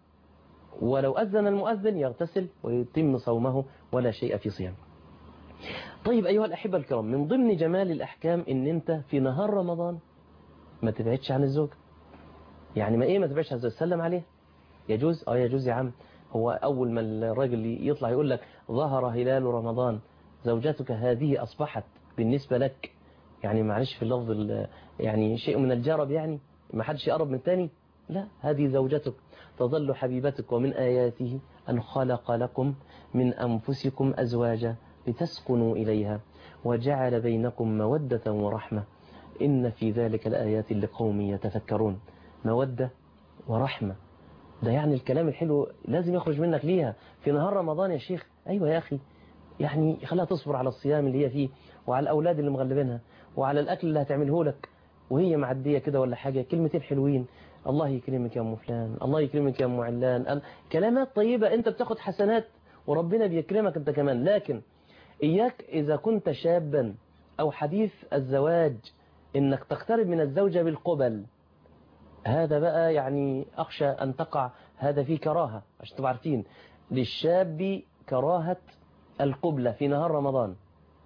ولو أذن المؤذن يغتسل ويتم صومه ولا شيء في صيام. طيب أيها الأحبة الكرام، من ضمن جمال الأحكام إن أنت في نهار رمضان ما تبعدش عن الزوج. يعني ما تبعدش عن الزوج، سلم عليه يجوز؟ يجوز يا عم. هو أول ما الراجل يطلع يقول لك ظهر هلال رمضان زوجتك هذه أصبحت بالنسبة لك، يعني معلش في اللفظ يعني شيء من الجرب، يعني ما حدش يقرب من تاني، لا، هذه زوجتك تظل حبيبتك. ومن آياته أن خلق لكم من أنفسكم أزواجا لتسكنوا إليها وجعل بينكم مودة ورحمة إن في ذلك الآيات لقوم يتفكرون. مودة ورحمة، ده يعني الكلام الحلو لازم يخرج منك ليها في نهار رمضان يا شيخ. أيوة يا أخي، يعني خليها تصبر على الصيام اللي هي فيه، وعلى الأولاد اللي مغلبينها، وعلى الأكل اللي هتعمله لك وهي معدية كده ولا حاجة، كلمتين حلوين، الله يكرمك يا أم فلان، الله يكرمك يا أم علان، كلمات طيبة أنت بتاخد حسنات وربنا بيكرمك أنت كمان. لكن إياك إذا كنت شابا أو حديث الزواج إنك تقترب من الزوجة بالقبل، هذا بقى يعني أخشى أن تقع هذا فيه كراهة. عشان تبقوا عارفين للشاب كراهة القبلة في نهار رمضان،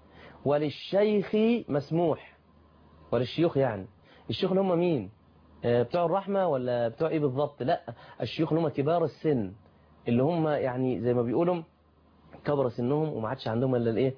وللشيخ مسموح، وللشيوخ يعني الشيوخ اللي هم مين؟ بتوع الرحمة ولا بتوع إيه بالضبط؟ لا، الشيوخ اللي هم كبار السن، اللي هم يعني زي ما بيقولوا كبر سنهم وما عادش عندهم إلا الإيه؟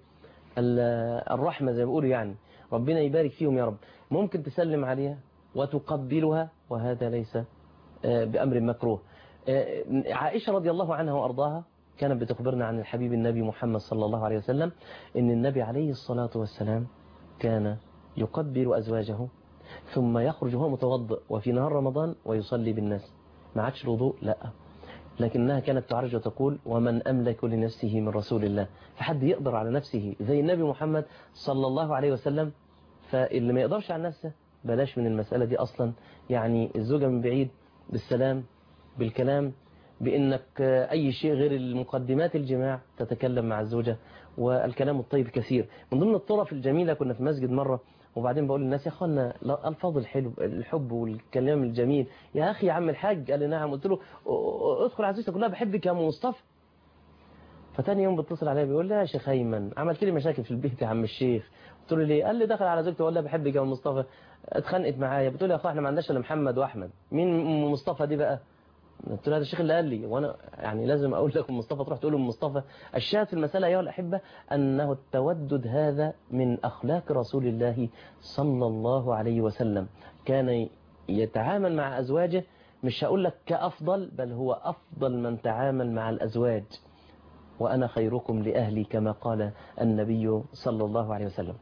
الرحمة زي ما بيقولوا، يعني ربنا يبارك فيهم يا رب. ممكن تسلم عليها وتقبلها وهذا ليس بأمر مكروه. عائشة رضي الله عنها وأرضاها كانت بتخبرنا عن الحبيب النبي محمد صلى الله عليه وسلم إن النبي عليه الصلاة والسلام كان يقبل أزواجه ثم يخرج وهو متوضئ وفي نهار رمضان ويصلي بالناس. ما عادش الوضوء، لا، لكنها كانت تعرج وتقول ومن أملك لنفسه من رسول الله، فحد يقدر على نفسه زي النبي محمد صلى الله عليه وسلم. فاللي ما يقدرش على نفسه بلاش من المسألة دي أصلا. يعني الزوجة من بعيد بالسلام، بالكلام، بأنك أي شيء غير المقدمات الجماع تتكلم مع الزوجة، والكلام الطيب كثير. من ضمن الطرف الجميلة كنا في مسجد مرة وبعدين بقول للناس يا أخوانا الفاظ الحب والكلام الجميل، يا أخي يا عم الحاج، قال لي نعم. قلت له ادخل على زوجتك كلها بحبك يا أم مصطفى. فتاني يوم بيتصل عليا بيقول لي يا شيخ أيمن عملت لي مشاكل في البيت يا عم الشيخ. قلت له ليه؟ قال لي دخل على زوجته وقال لها بحبك يا أم مصطفى، اتخانقت معايا. بتقول لي يا أخو احنا ما عندناش إلا محمد وأحمد، مين أم مصطفى دي بقى؟ قلت له هذا الشيخ اللي قال لي، وانا يعني لازم اقول لك ام مصطفى تروح تقول ام مصطفى. الشاهد في المساله ايها الاحبه انه التودد هذا من اخلاق رسول الله صلى الله عليه وسلم. كان يتعامل مع ازواجه، مش هقول لك كافضل، بل هو افضل من تعامل مع الازواج. وانا خيركم لاهلي كما قال النبي صلى الله عليه وسلم.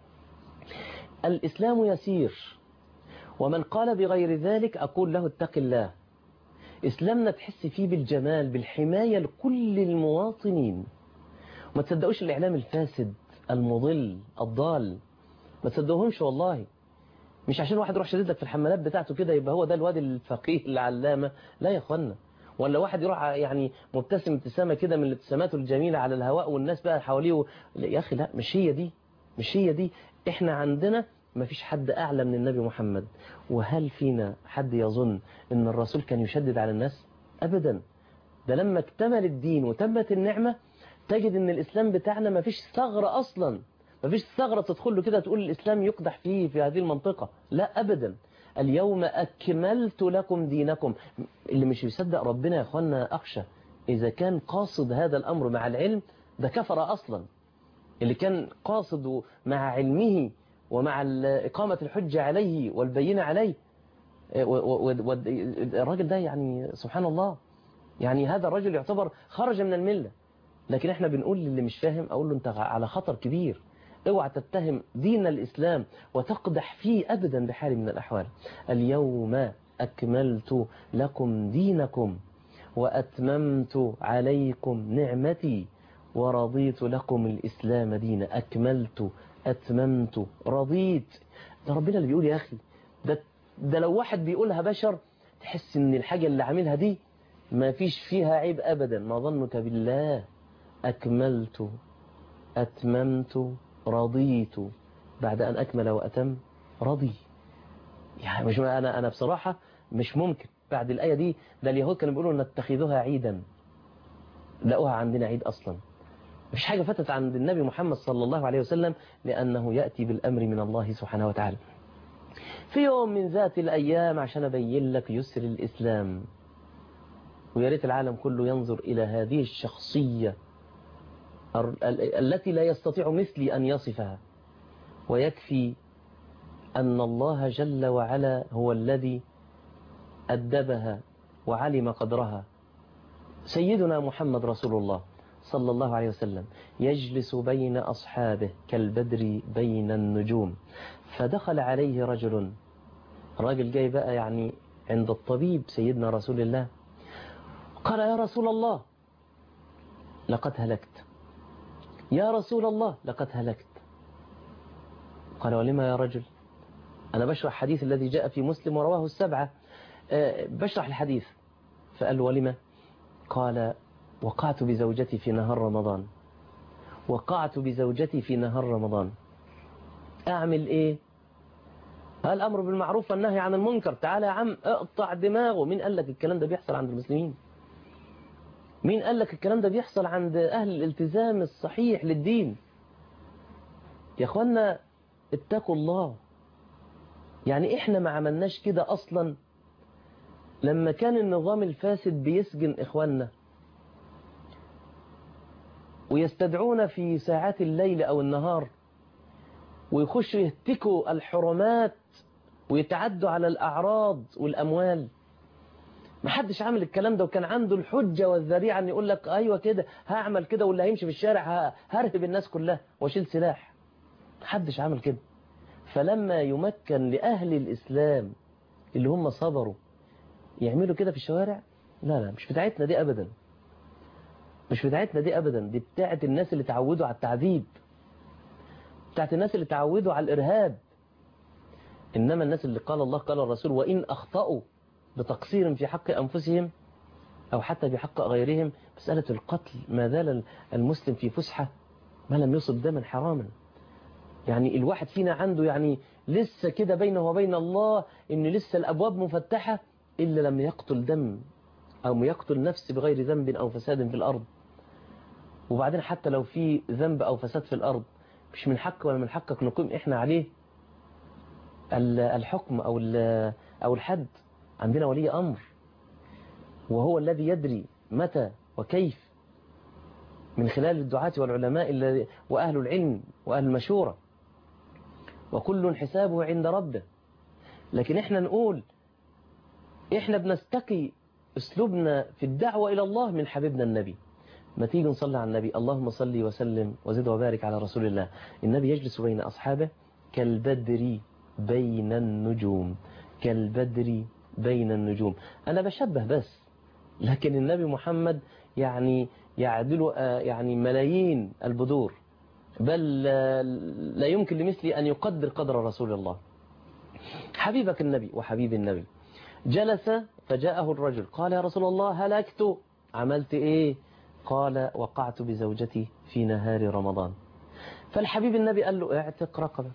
الاسلام يسير، ومن قال بغير ذلك اقول له اتق الله. إسلامنا تحس فيه بالجمال، بالحماية لكل المواطنين. ما تصدقوش الإعلام الفاسد المضل الضال، ما تصدقوهمش والله. مش عشان واحد يروح شديد لك في الحملات بتاعته كده يبقى هو ده الواد الفقيه العلامة، لا يا أخوانا. ولا واحد يروح يعني مبتسم ابتسامة كده من الابتسامات الجميلة على الهواء والناس بقى حواليه يا أخي لا، مش هي دي، مش هي دي. إحنا عندنا ما فيش حد أعلى من النبي محمد. وهل فينا حد يظن أن الرسول كان يشدد على الناس؟ أبدا. ده لما اكتمل الدين وتمت النعمة تجد ان الإسلام بتاعنا ما فيش ثغرة أصلا، ما فيش ثغرة تدخل له كده تقول الإسلام يقدح فيه في هذه المنطقة، لا أبدا. اليوم أكملت لكم دينكم. اللي مش يصدق ربنا يا أخوانا أخشى إذا كان قاصد هذا الأمر مع العلم ده كفر أصلا. اللي كان قاصد مع علمه ومع إقامة الحجة عليه والبينة عليه، والراجل ده يعني سبحان الله، يعني هذا الرجل يعتبر خرج من الملة. لكن احنا بنقول للي مش فاهم، أقول له أنت على خطر كبير، اوعى تتهم دين الإسلام وتقدح فيه أبدا بحال من الأحوال. اليوم أكملت لكم دينكم وأتممت عليكم نعمتي ورضيت لكم الإسلام دينا. أكملت، أتممت، رضيت. ده ربنا اللي بيقول يا أخي. ده لو واحد بيقولها بشر تحس ان الحاجة اللي عاملها دي ما فيش فيها عيب أبدا. ما ظنك بالله؟ أكملت، أتممت، رضيت. بعد أن أكمل وأتم رضي. يعني مش أنا بصراحة مش ممكن بعد الآية دي. ده اليهود كانوا بيقولوا نتخذها عيدا، لقوها عندنا عيد أصلا. مفيش حاجة فتت عند النبي محمد صلى الله عليه وسلم، لأنه يأتي بالأمر من الله سبحانه وتعالى. في يوم من ذات الأيام عشان أبين لك يسر الإسلام، ويا ريت العالم كله ينظر إلى هذه الشخصية التي لا يستطيع مثلي أن يصفها، ويكفي أن الله جل وعلا هو الذي أدبها وعلم قدرها. سيدنا محمد رسول الله صلى الله عليه وسلم يجلس بين أصحابه كالبدر بين النجوم، فدخل عليه راجل جاي بقى يعني عند الطبيب سيدنا رسول الله، قال يا رسول الله لقد هلكت، يا رسول الله لقد هلكت. قال ولما يا رجل؟ أنا بشرح حديث الذي جاء في مسلم ورواه السبعة، بشرح الحديث. فقال ولما؟ قال وقعت بزوجتي في نهار رمضان، وقعت بزوجتي في نهار رمضان، أعمل إيه؟ الأمر بالمعروف والنهي عن المنكر. تعالى يا عم اقطع دماغه. مين قال لك الكلام ده بيحصل عند المسلمين؟ مين قال لك الكلام ده بيحصل عند أهل الالتزام الصحيح للدين؟ يا أخوانا اتقوا الله. يعني إحنا ما عملناش كده أصلا لما كان النظام الفاسد بيسجن إخواننا ويستدعون في ساعات الليل أو النهار ويخشوا يهتكوا الحرمات ويتعدوا على الأعراض والأموال. ما حدش عامل الكلام ده، وكان عنده الحجة والذريعة أن يقول لك أيوة كده هعمل كده، واللي هيمشي في الشارع هرهب الناس كلها واشيل سلاح. ما حدش عامل كده. فلما يمكن لأهل الإسلام اللي هم صبروا يعملوا كده في الشوارع، لا مش بتاعتنا دي أبدا، مش بتاعتنا دي أبدا. دي بتاعت الناس اللي تعودوا على التعذيب، بتاعت الناس اللي تعودوا على الإرهاب. إنما الناس اللي قال الله قال الرسول وإن أخطأوا بتقصير في حق أنفسهم أو حتى بحق غيرهم، مسألة القتل ما زال المسلم في فسحة ما لم يصب دما حراما. يعني الواحد فينا عنده يعني لسه كده بينه وبين الله إن لسه الأبواب مفتحة إلا لم يقتل دم أو يقتل نفس بغير ذنب أو فساد في الأرض. وبعدين حتى لو في ذنب أو فساد في الأرض مش من حق ولا من حقك نقيم إحنا عليه الحكم أو الحد. عندنا ولي أمر وهو الذي يدري متى وكيف من خلال الدعاة والعلماء وأهل العلم وأهل المشورة، وكل حسابه عند ربه. لكن إحنا نقول إحنا بنستقي أسلوبنا في الدعوة إلى الله من حبيبنا النبي. ما تيجي نصلي على النبي. اللهم صل وسلم وزد وبارك على رسول الله. النبي يجلس بين أصحابه كالبدر بين النجوم، كالبدر بين النجوم. أنا بشبه بس، لكن النبي محمد يعني يعدل يعني ملايين البدور، بل لا يمكن لمثلي أن يقدر قدر رسول الله. حبيبك النبي وحبيب النبي جلس فجاءه الرجل قال يا رسول الله هلكت. عملت إيه؟ قال وقعت بزوجتي في نهار رمضان. فالحبيب النبي قال له اعتق رقبة.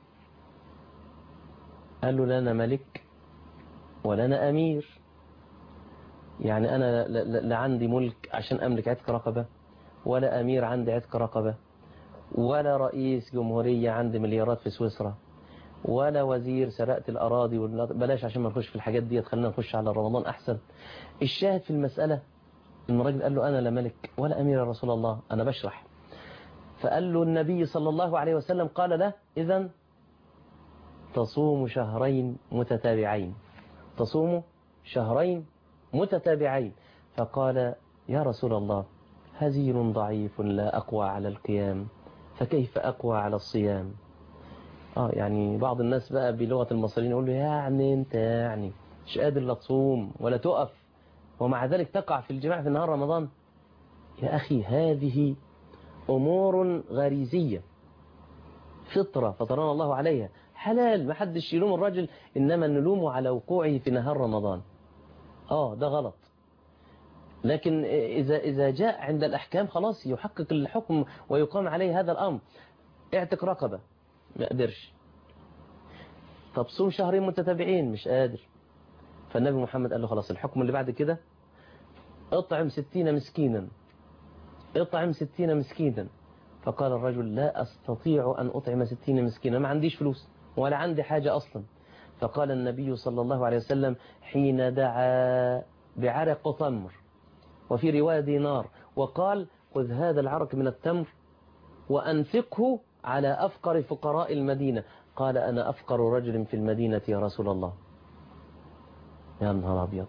قال له لا أنا ملك ولا أنا أمير، يعني أنا لا عندي ملك عشان أملك عتق رقبة ولا أمير عندي عتق رقبة، ولا رئيس جمهورية عندي مليارات في سويسرا، ولا وزير سرقت الأراضي بلاش عشان ما نخش في الحاجات دي، خلينا نخش على رمضان أحسن. الشاهد في المسألة إن الراجل قال له أنا لا ملك ولا أمير يا رسول الله، أنا بشرح. فقال له النبي صلى الله عليه وسلم قال له إذن تصوم شهرين متتابعين، تصوم شهرين متتابعين. فقال يا رسول الله هزيل ضعيف لا أقوى على القيام، فكيف أقوى على الصيام؟ يعني بعض الناس بقى بلغة المصريين يقول له يعني أنت يعني مش قادر لا تصوم ولا تقف ومع ذلك تقع في الجماع في نهار رمضان. يا أخي هذه أمور غريزية فطرة فطرنا الله عليها، حلال، ما حدش يلوم الرجل، إنما نلومه على وقوعه في نهار رمضان. ده غلط. لكن إذا جاء عند الأحكام خلاص يحقق الحكم ويقام عليه هذا الأمر. اعتق رقبة ما قدرش، طب صوم شهرين متتابعين مش قادر. فالنبي محمد قال له خلاص الحكم اللي بعد كده اطعم 60 مسكينا، اطعم 60 مسكينا. فقال الرجل لا أستطيع أن أطعم 60 مسكينا، ما عنديش فلوس ولا عندي حاجة أصلا. فقال النبي صلى الله عليه وسلم حين دعا بعرق تمر، وفي رواية دينار، وقال خذ هذا العرق من التمر وأنفقه على أفقر فقراء المدينة. قال أنا أفقر رجل في المدينة يا رسول الله. يا نهار أبيض.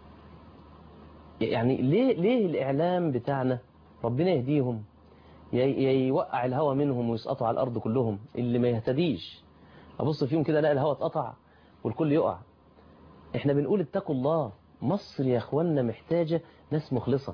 يعني ليه الإعلام بتاعنا ربنا يهديهم يوقع الهوى منهم ويسقطوا على الأرض كلهم، اللي ما يهتديش أبص فيهم كده لا الهوى اتقطع والكل يقع. احنا بنقول اتقوا الله. مصر يا اخوانا محتاجة ناس مخلصة.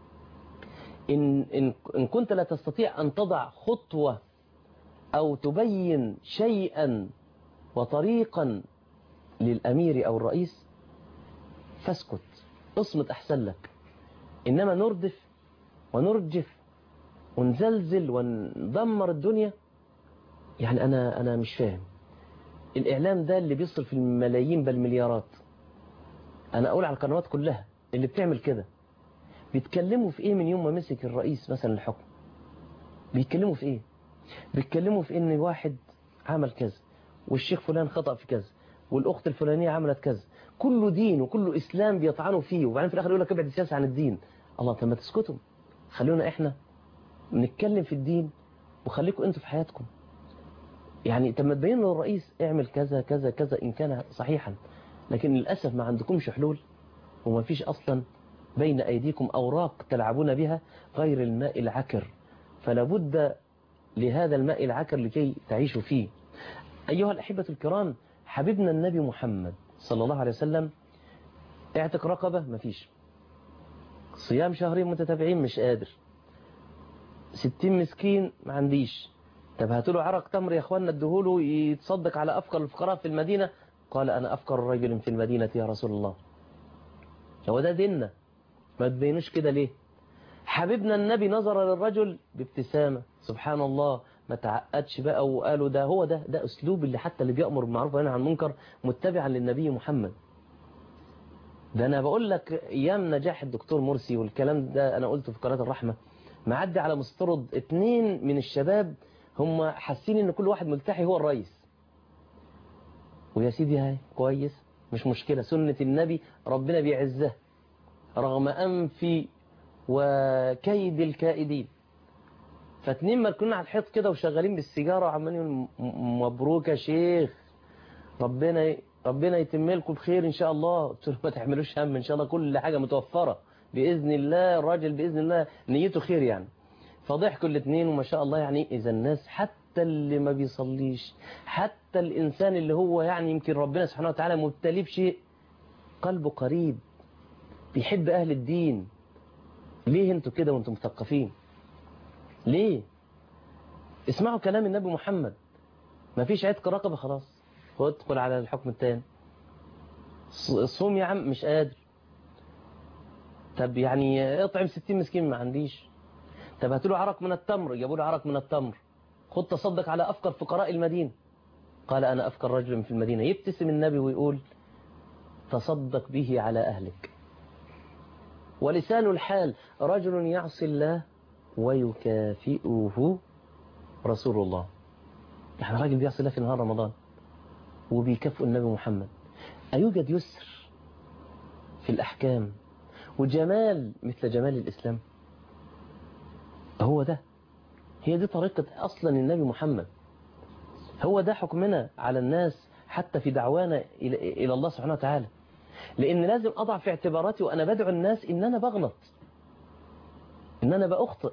إن كنت لا تستطيع أن تضع خطوة أو تبين شيئا وطريقا للأمير أو الرئيس فاسكت، اصمت أحسن لك. إنما نردف ونرجف ونزلزل وندمر الدنيا. يعني أنا مش فاهم الإعلام ده اللي بيصرف الملايين بل مليارات. أنا أقول على القنوات كلها اللي بتعمل كده بيتكلموا في إيه من يوم ما مسك الرئيس مثلا الحكم؟ بيتكلموا في إيه؟ بيتكلموا في إن واحد عمل كذا والشيخ فلان خطأ في كذا والأخت الفلانية عملت كذا، كله دين وكله إسلام بيطعنوا فيه، وبعدين في الآخر يقول لك ابعد السياسة عن الدين. الله، طب ما تسكتوا، خلونا إحنا نتكلم في الدين وخليكم أنتوا في حياتكم. يعني طب ما تبين له الرئيس اعمل كذا كذا كذا إن كان صحيحا، لكن للأسف ما عندكمش حلول وما فيش أصلا بين أيديكم أوراق تلعبون بها غير الماء العكر. فلا بد لهذا الماء العكر لكي تعيشوا فيه. أيها الأحبة الكرام، حبيبنا النبي محمد صلى الله عليه وسلم اعتق رقبة ما فيش، صيام شهرين متتابعين مش قادر، 60 مسكين ما عنديش. طب هاتوا له عرق تمر يا اخوانا ادهوله يتصدق على أفقر الفقراء في المدينة. قال أنا أفقر رجل في المدينة يا رسول الله. هو ده ديننا؟ ما تبينوش كده ليه؟ حبيبنا النبي نظر للرجل بابتسامة، سبحان الله، ما تعقدش بقى وقالوا ده هو ده أسلوب اللي حتى اللي بيأمر بالمعروف وينهى عن المنكر متبعا للنبي محمد. ده أنا بقول لك أيام نجاح الدكتور مرسي والكلام ده أنا قلته في قناة الرحمة، معدي على مسترد 2 من الشباب هم حاسين إن كل واحد ملتحي هو الرئيس. ويا سيدي هاي كويس مش مشكلة، سنة النبي ربنا بيعزها رغم أنف وكيد الكائدين. فاتنين مركونين على الحيط كده وشغالين بالسيجارة وعمالين مبروك يا شيخ، ربنا يتم لكم بخير إن شاء الله. قلت له ما تحملوش هم، إن شاء الله كل حاجة متوفرة بإذن الله، الراجل بإذن الله نيته خير يعني. فضحكوا الاثنين وما شاء الله. يعني إذا الناس حتى اللي ما بيصليش، حتى الإنسان اللي هو يعني يمكن ربنا سبحانه وتعالى مبتليه بشيء قلبه قريب بيحب أهل الدين. ليه انتوا كده وانتم مثقفين؟ ليه؟ اسمعوا كلام النبي محمد. ما فيش عتق رقبة خلاص وادخل على الحكم التاني. صوم يا عم مش قادر. طب يعني اطعم 60 مسكين ما عنديش. طب هاتوا له عرق من التمر، جابوا له عرق من التمر، خد تصدق على أفقر فقراء المدينة. قال أنا أفقر رجل في المدينة. يبتسم النبي ويقول تصدق به على أهلك. ولسان الحال رجل يعصي الله ويكافئه رسول الله. يعني الراجل بيصل في نهار رمضان وبيكافئ النبي محمد. أيوجد يسر في الأحكام وجمال مثل جمال الإسلام؟ هو ده، هي دي طريقة أصلا النبي محمد، هو ده حكمنا على الناس حتى في دعوانا إلى الله سبحانه وتعالى. لأن لازم أضع في اعتباراتي وأنا بدعو الناس إن أنا بغلط، إن أنا بأخطئ،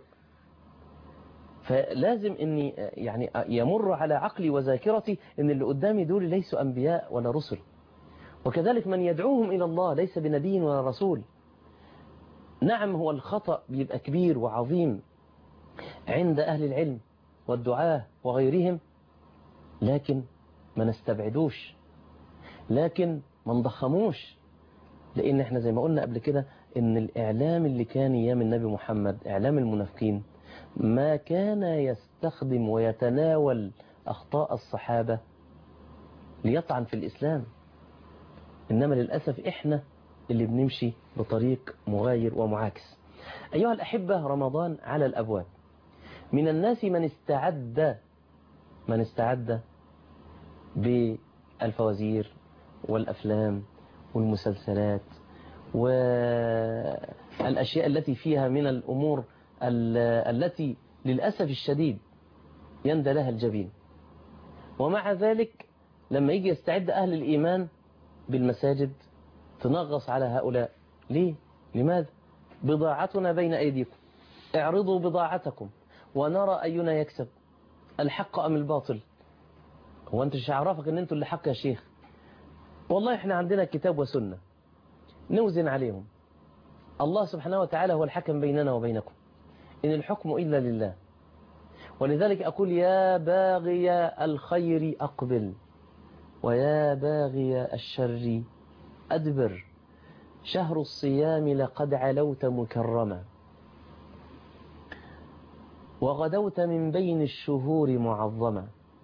فلازم إني يعني يمر على عقلي وذاكرتي إن اللي قدامي دول ليسوا أنبياء ولا رسل، وكذلك من يدعوهم إلى الله ليس بنبي ولا رسول. نعم هو الخطأ بيبقى كبير وعظيم عند أهل العلم والدعاة وغيرهم، لكن ما نستبعدوش، لكن ما نضخموش، لأن احنا زي ما قلنا قبل كده إن الإعلام اللي كان أيام النبي محمد إعلام المنافقين ما كان يستخدم ويتناول أخطاء الصحابة ليطعن في الإسلام، إنما للأسف إحنا اللي بنمشي بطريق مغاير ومعاكس. أيها الأحبة، رمضان على الأبواب. من الناس من استعد بالفوازير والأفلام والمسلسلات والأشياء التي فيها من الأمور التي للأسف الشديد يندى لها الجبين. ومع ذلك لما يجي يستعد أهل الإيمان بالمساجد تنغص على هؤلاء. ليه؟ لماذا؟ بضاعتنا بين أيديكم، اعرضوا بضاعتكم ونرى أينا يكسب، الحق أم الباطل. هو أنت مش عرفك أن أنتوا اللي حق يا شيخ؟ والله إحنا عندنا كتاب وسنة نوزن عليهم. الله سبحانه وتعالى هو الحكم بيننا وبينكم، إن الحكم إلا لله. ولذلك أقول يا باغي الخير أقبل ويا باغي الشر أدبر، شهر الصيام لقد علوت مكرما وغدوت من بين الشهور معظما.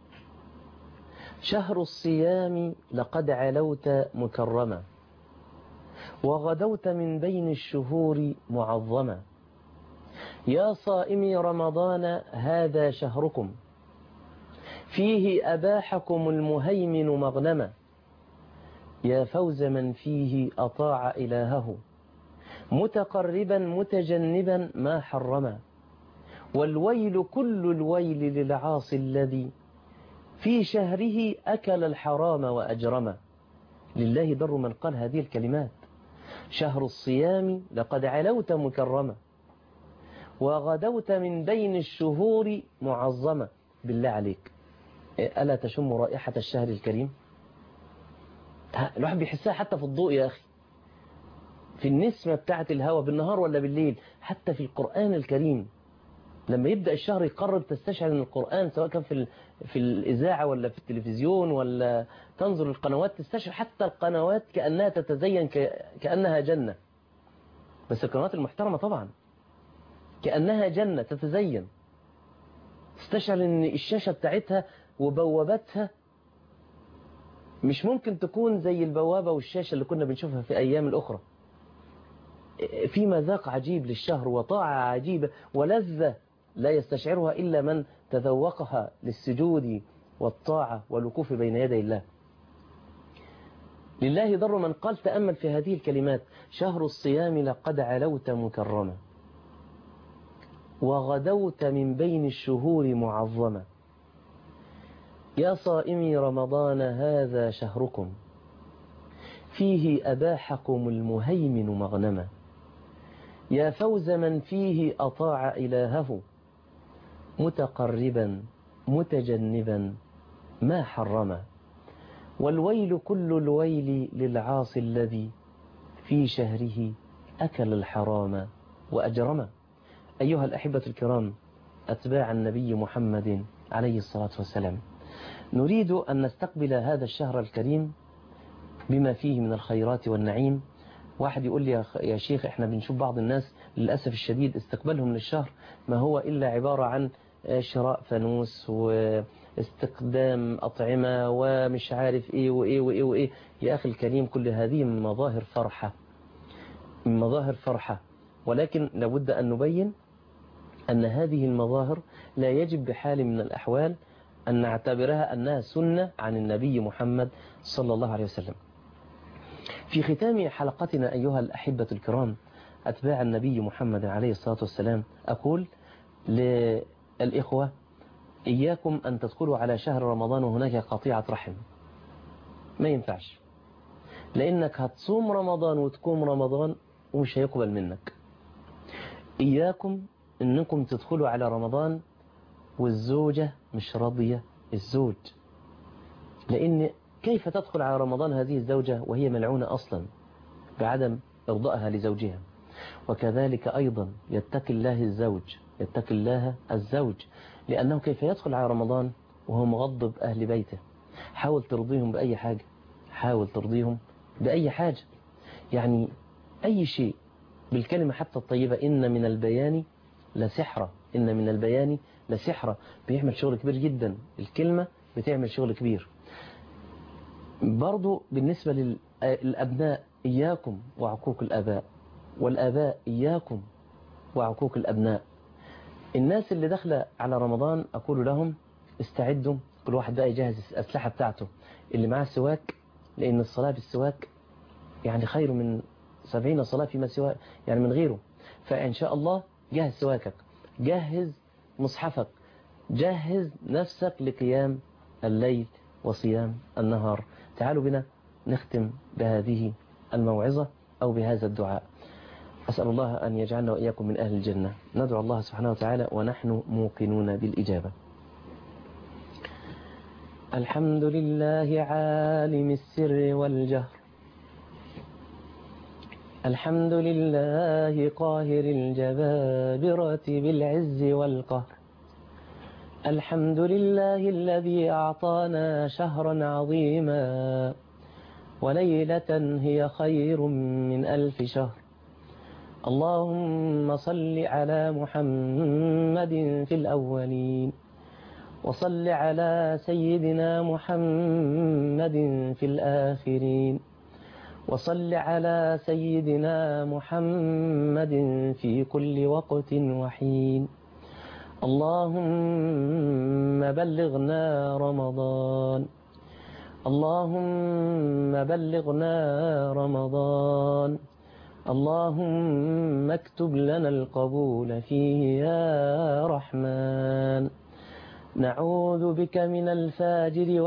شهر الصيام لقد علوت مكرما وغدوت من بين الشهور معظما. يا صائمي رمضان هذا شهركم، فيه أباحكم المهيمن مغنما. يا فوز من فيه أطاع إلهه، متقربا متجنبا ما حرما. والويل كل الويل للعاصي الذي في شهره أكل الحرام وأجرما. لله در من قال هذه الكلمات. شهر الصيام لقد علوت مكرما وغدوت من بين الشهور معظما. بالله عليك، ألا تشم رائحة الشهر الكريم؟ الواحد بيحسها حتى في الضوء يا أخي، في النسمة بتاعة الهواء بالنهار ولا بالليل، حتى في القرآن الكريم لما يبدأ الشهر يقرب تستشعر ان القرآن سواء كان في الإذاعة ولا في التلفزيون ولا تنظر القنوات تستشعر حتى القنوات كأنها تتزين كأنها جنة، بس القنوات المحترمة طبعا كأنها جنة تتزين، تستشعر ان الشاشة بتاعتها وبوابتها مش ممكن تكون زي البوابة والشاشة اللي كنا بنشوفها في أيام الأخرى. في مذاق عجيب للشهر وطاعة عجيبة ولذة لا يستشعرها إلا من تذوقها للسجود والطاعة والوقوف بين يدي الله. لله ضر من قال تأمل في هذه الكلمات. شهر الصيام لقد علوت مكرما وغدوت من بين الشهور معظما. يا صائمي رمضان هذا شهركم، فيه أباحكم المهيمن مغنما. يا فوز من فيه أطاع إلهه، متقربا متجنبا ما حرما. والويل كل الويل للعاصي الذي في شهره أكل الحرام وأجرما. أيها الأحبة الكرام، أتباع النبي محمد عليه الصلاة والسلام، نريد أن نستقبل هذا الشهر الكريم بما فيه من الخيرات والنعيم. واحد يقول لي يا شيخ احنا بنشوف بعض الناس للأسف الشديد استقبالهم للشهر ما هو إلا عبارة عن شراء فانوس واستخدام أطعمة ومش عارف ايه وايه وايه وايه. يا أخي الكريم، كل هذه من مظاهر فرحة، من مظاهر فرحة، ولكن لابد أن نبين أن هذه المظاهر لا يجب بحال من الأحوال أن نعتبرها أنها سنة عن النبي محمد صلى الله عليه وسلم. في ختام حلقتنا أيها الأحبة الكرام أتباع النبي محمد عليه الصلاة والسلام، أقول للإخوة إياكم أن تدخلوا على شهر رمضان وهناك قطيعة رحم. ما ينفعش، لأنك هتصوم رمضان وتقوم رمضان ومش هيقبل منك. إياكم أنكم تدخلوا على رمضان والزوجة مش راضية الزوج، لأن كيف تدخل على رمضان هذه الزوجة وهي ملعونة أصلا بعدم إرضائها لزوجها؟ وكذلك أيضا يتقي الله الزوج، يتقي الله الزوج، لأنه كيف يدخل على رمضان وهو مغضب أهل بيته؟ حاول ترضيهم بأي حاجة، حاول ترضيهم بأي حاجة، يعني أي شيء بالكلمة حتى الطيبة. إن من البيان لسحرة، إن من البيان لسحرة، بيعمل شغل كبير جدا، الكلمة بتعمل شغل كبير. برضو بالنسبة للأبناء إياكم وعقوق الآباء، والآباء إياكم وعقوق الأبناء. الناس اللي داخله على رمضان أقول لهم استعدوا، كل واحد بقى يجهز الأسلحة بتاعته، اللي معاه سواك، لأن الصلاة بالسواك يعني خير من 70 صلاة فيما سوى، يعني من غيره. فإن شاء الله جهز سواكك، جهز مصحفك، جهز نفسك لقيام الليل وصيام النهار. تعالوا بنا نختم بهذه الموعظة أو بهذا الدعاء. أسأل الله أن يجعلنا وإياكم من أهل الجنة. ندعو الله سبحانه وتعالى ونحن موقنون بالإجابة. الحمد لله عالم السر والجهر، الحمد لله قاهر الجبابرة بالعز والقهر، الحمد لله الذي أعطانا شهرا عظيما وليلة هي خير من 1000 شهر. اللهم صل على محمد في الأولين، وصل على سيدنا محمد في الآخرين، وصل على سيدنا محمد في كل وقت وحين. اللهم بلغنا رمضان، اللهم بلغنا رمضان، اللهم اكتب لنا القبول فيه يا رحمن. نعوذ بك من الفاجر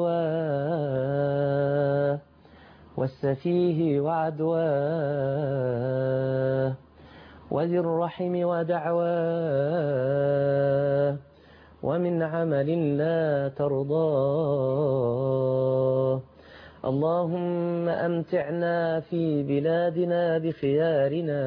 وجدواه والسفيه وعدواه وذي الرحم ودعواه ومن عمل لا ترضاه. اللهم أمتعنا في بلادنا بخيارنا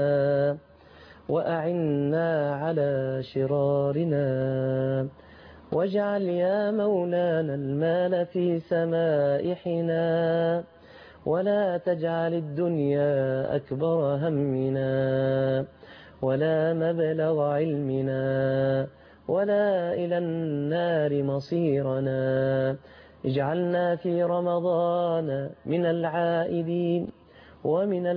وأعنا على شرارنا، واجعل يا مولانا المال في سمائحنا، ولا تجعل الدنيا أكبر همنا ولا مبلغ علمنا ولا إلى النار مصيرنا. اجعلنا في رمضان من العائدين ومن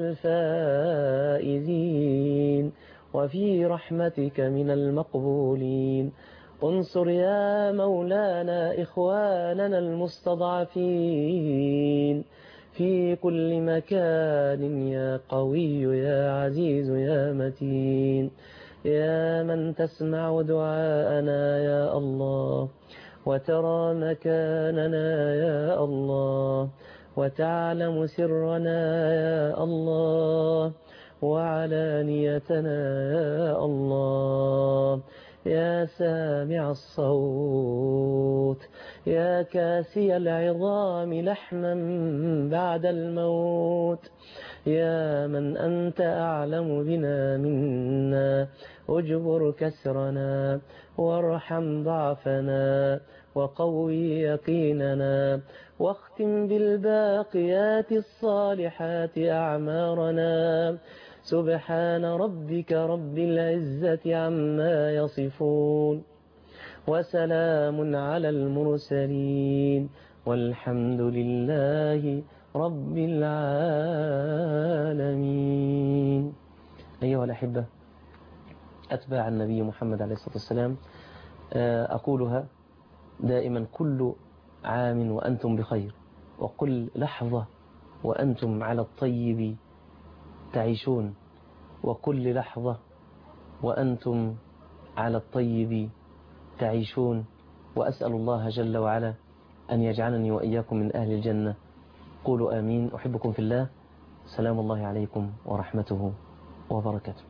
الفائزين، وفي رحمتك من المقبولين. انصر يا مولانا إخواننا المستضعفين في كل مكان يا قوي يا عزيز يا متين، يا من تسمع دعاءنا يا الله، وترى مكاننا يا الله، وتعلم سرنا يا الله وعلانيتنا يا الله. يا سامع الصوت، يا كاسي العظام لحما بعد الموت، يا من أنت أعلم بنا منا، اجبر كسرنا وارحم ضعفنا وقوي يقيننا، واختم بالباقيات الصالحات أعمارنا. سبحان ربك رب العزة عما يصفون، وسلام على المرسلين، والحمد لله رب العالمين. أيها الأحبة، أتباع النبي محمد عليه الصلاة والسلام. أقولها دائما: كل عام وأنتم بخير، وكل لحظة وأنتم على الطيب تعيشون، وكل لحظة وأنتم على الطيب تعيشون. وأسأل الله جل وعلا أن يجعلني وإياكم من أهل الجنة. قولوا آمين. أحبكم في الله. سلام الله عليكم ورحمته وبركاته.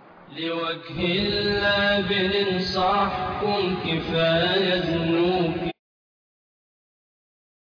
لوجه الله بننصحكم كفاية ذنوب.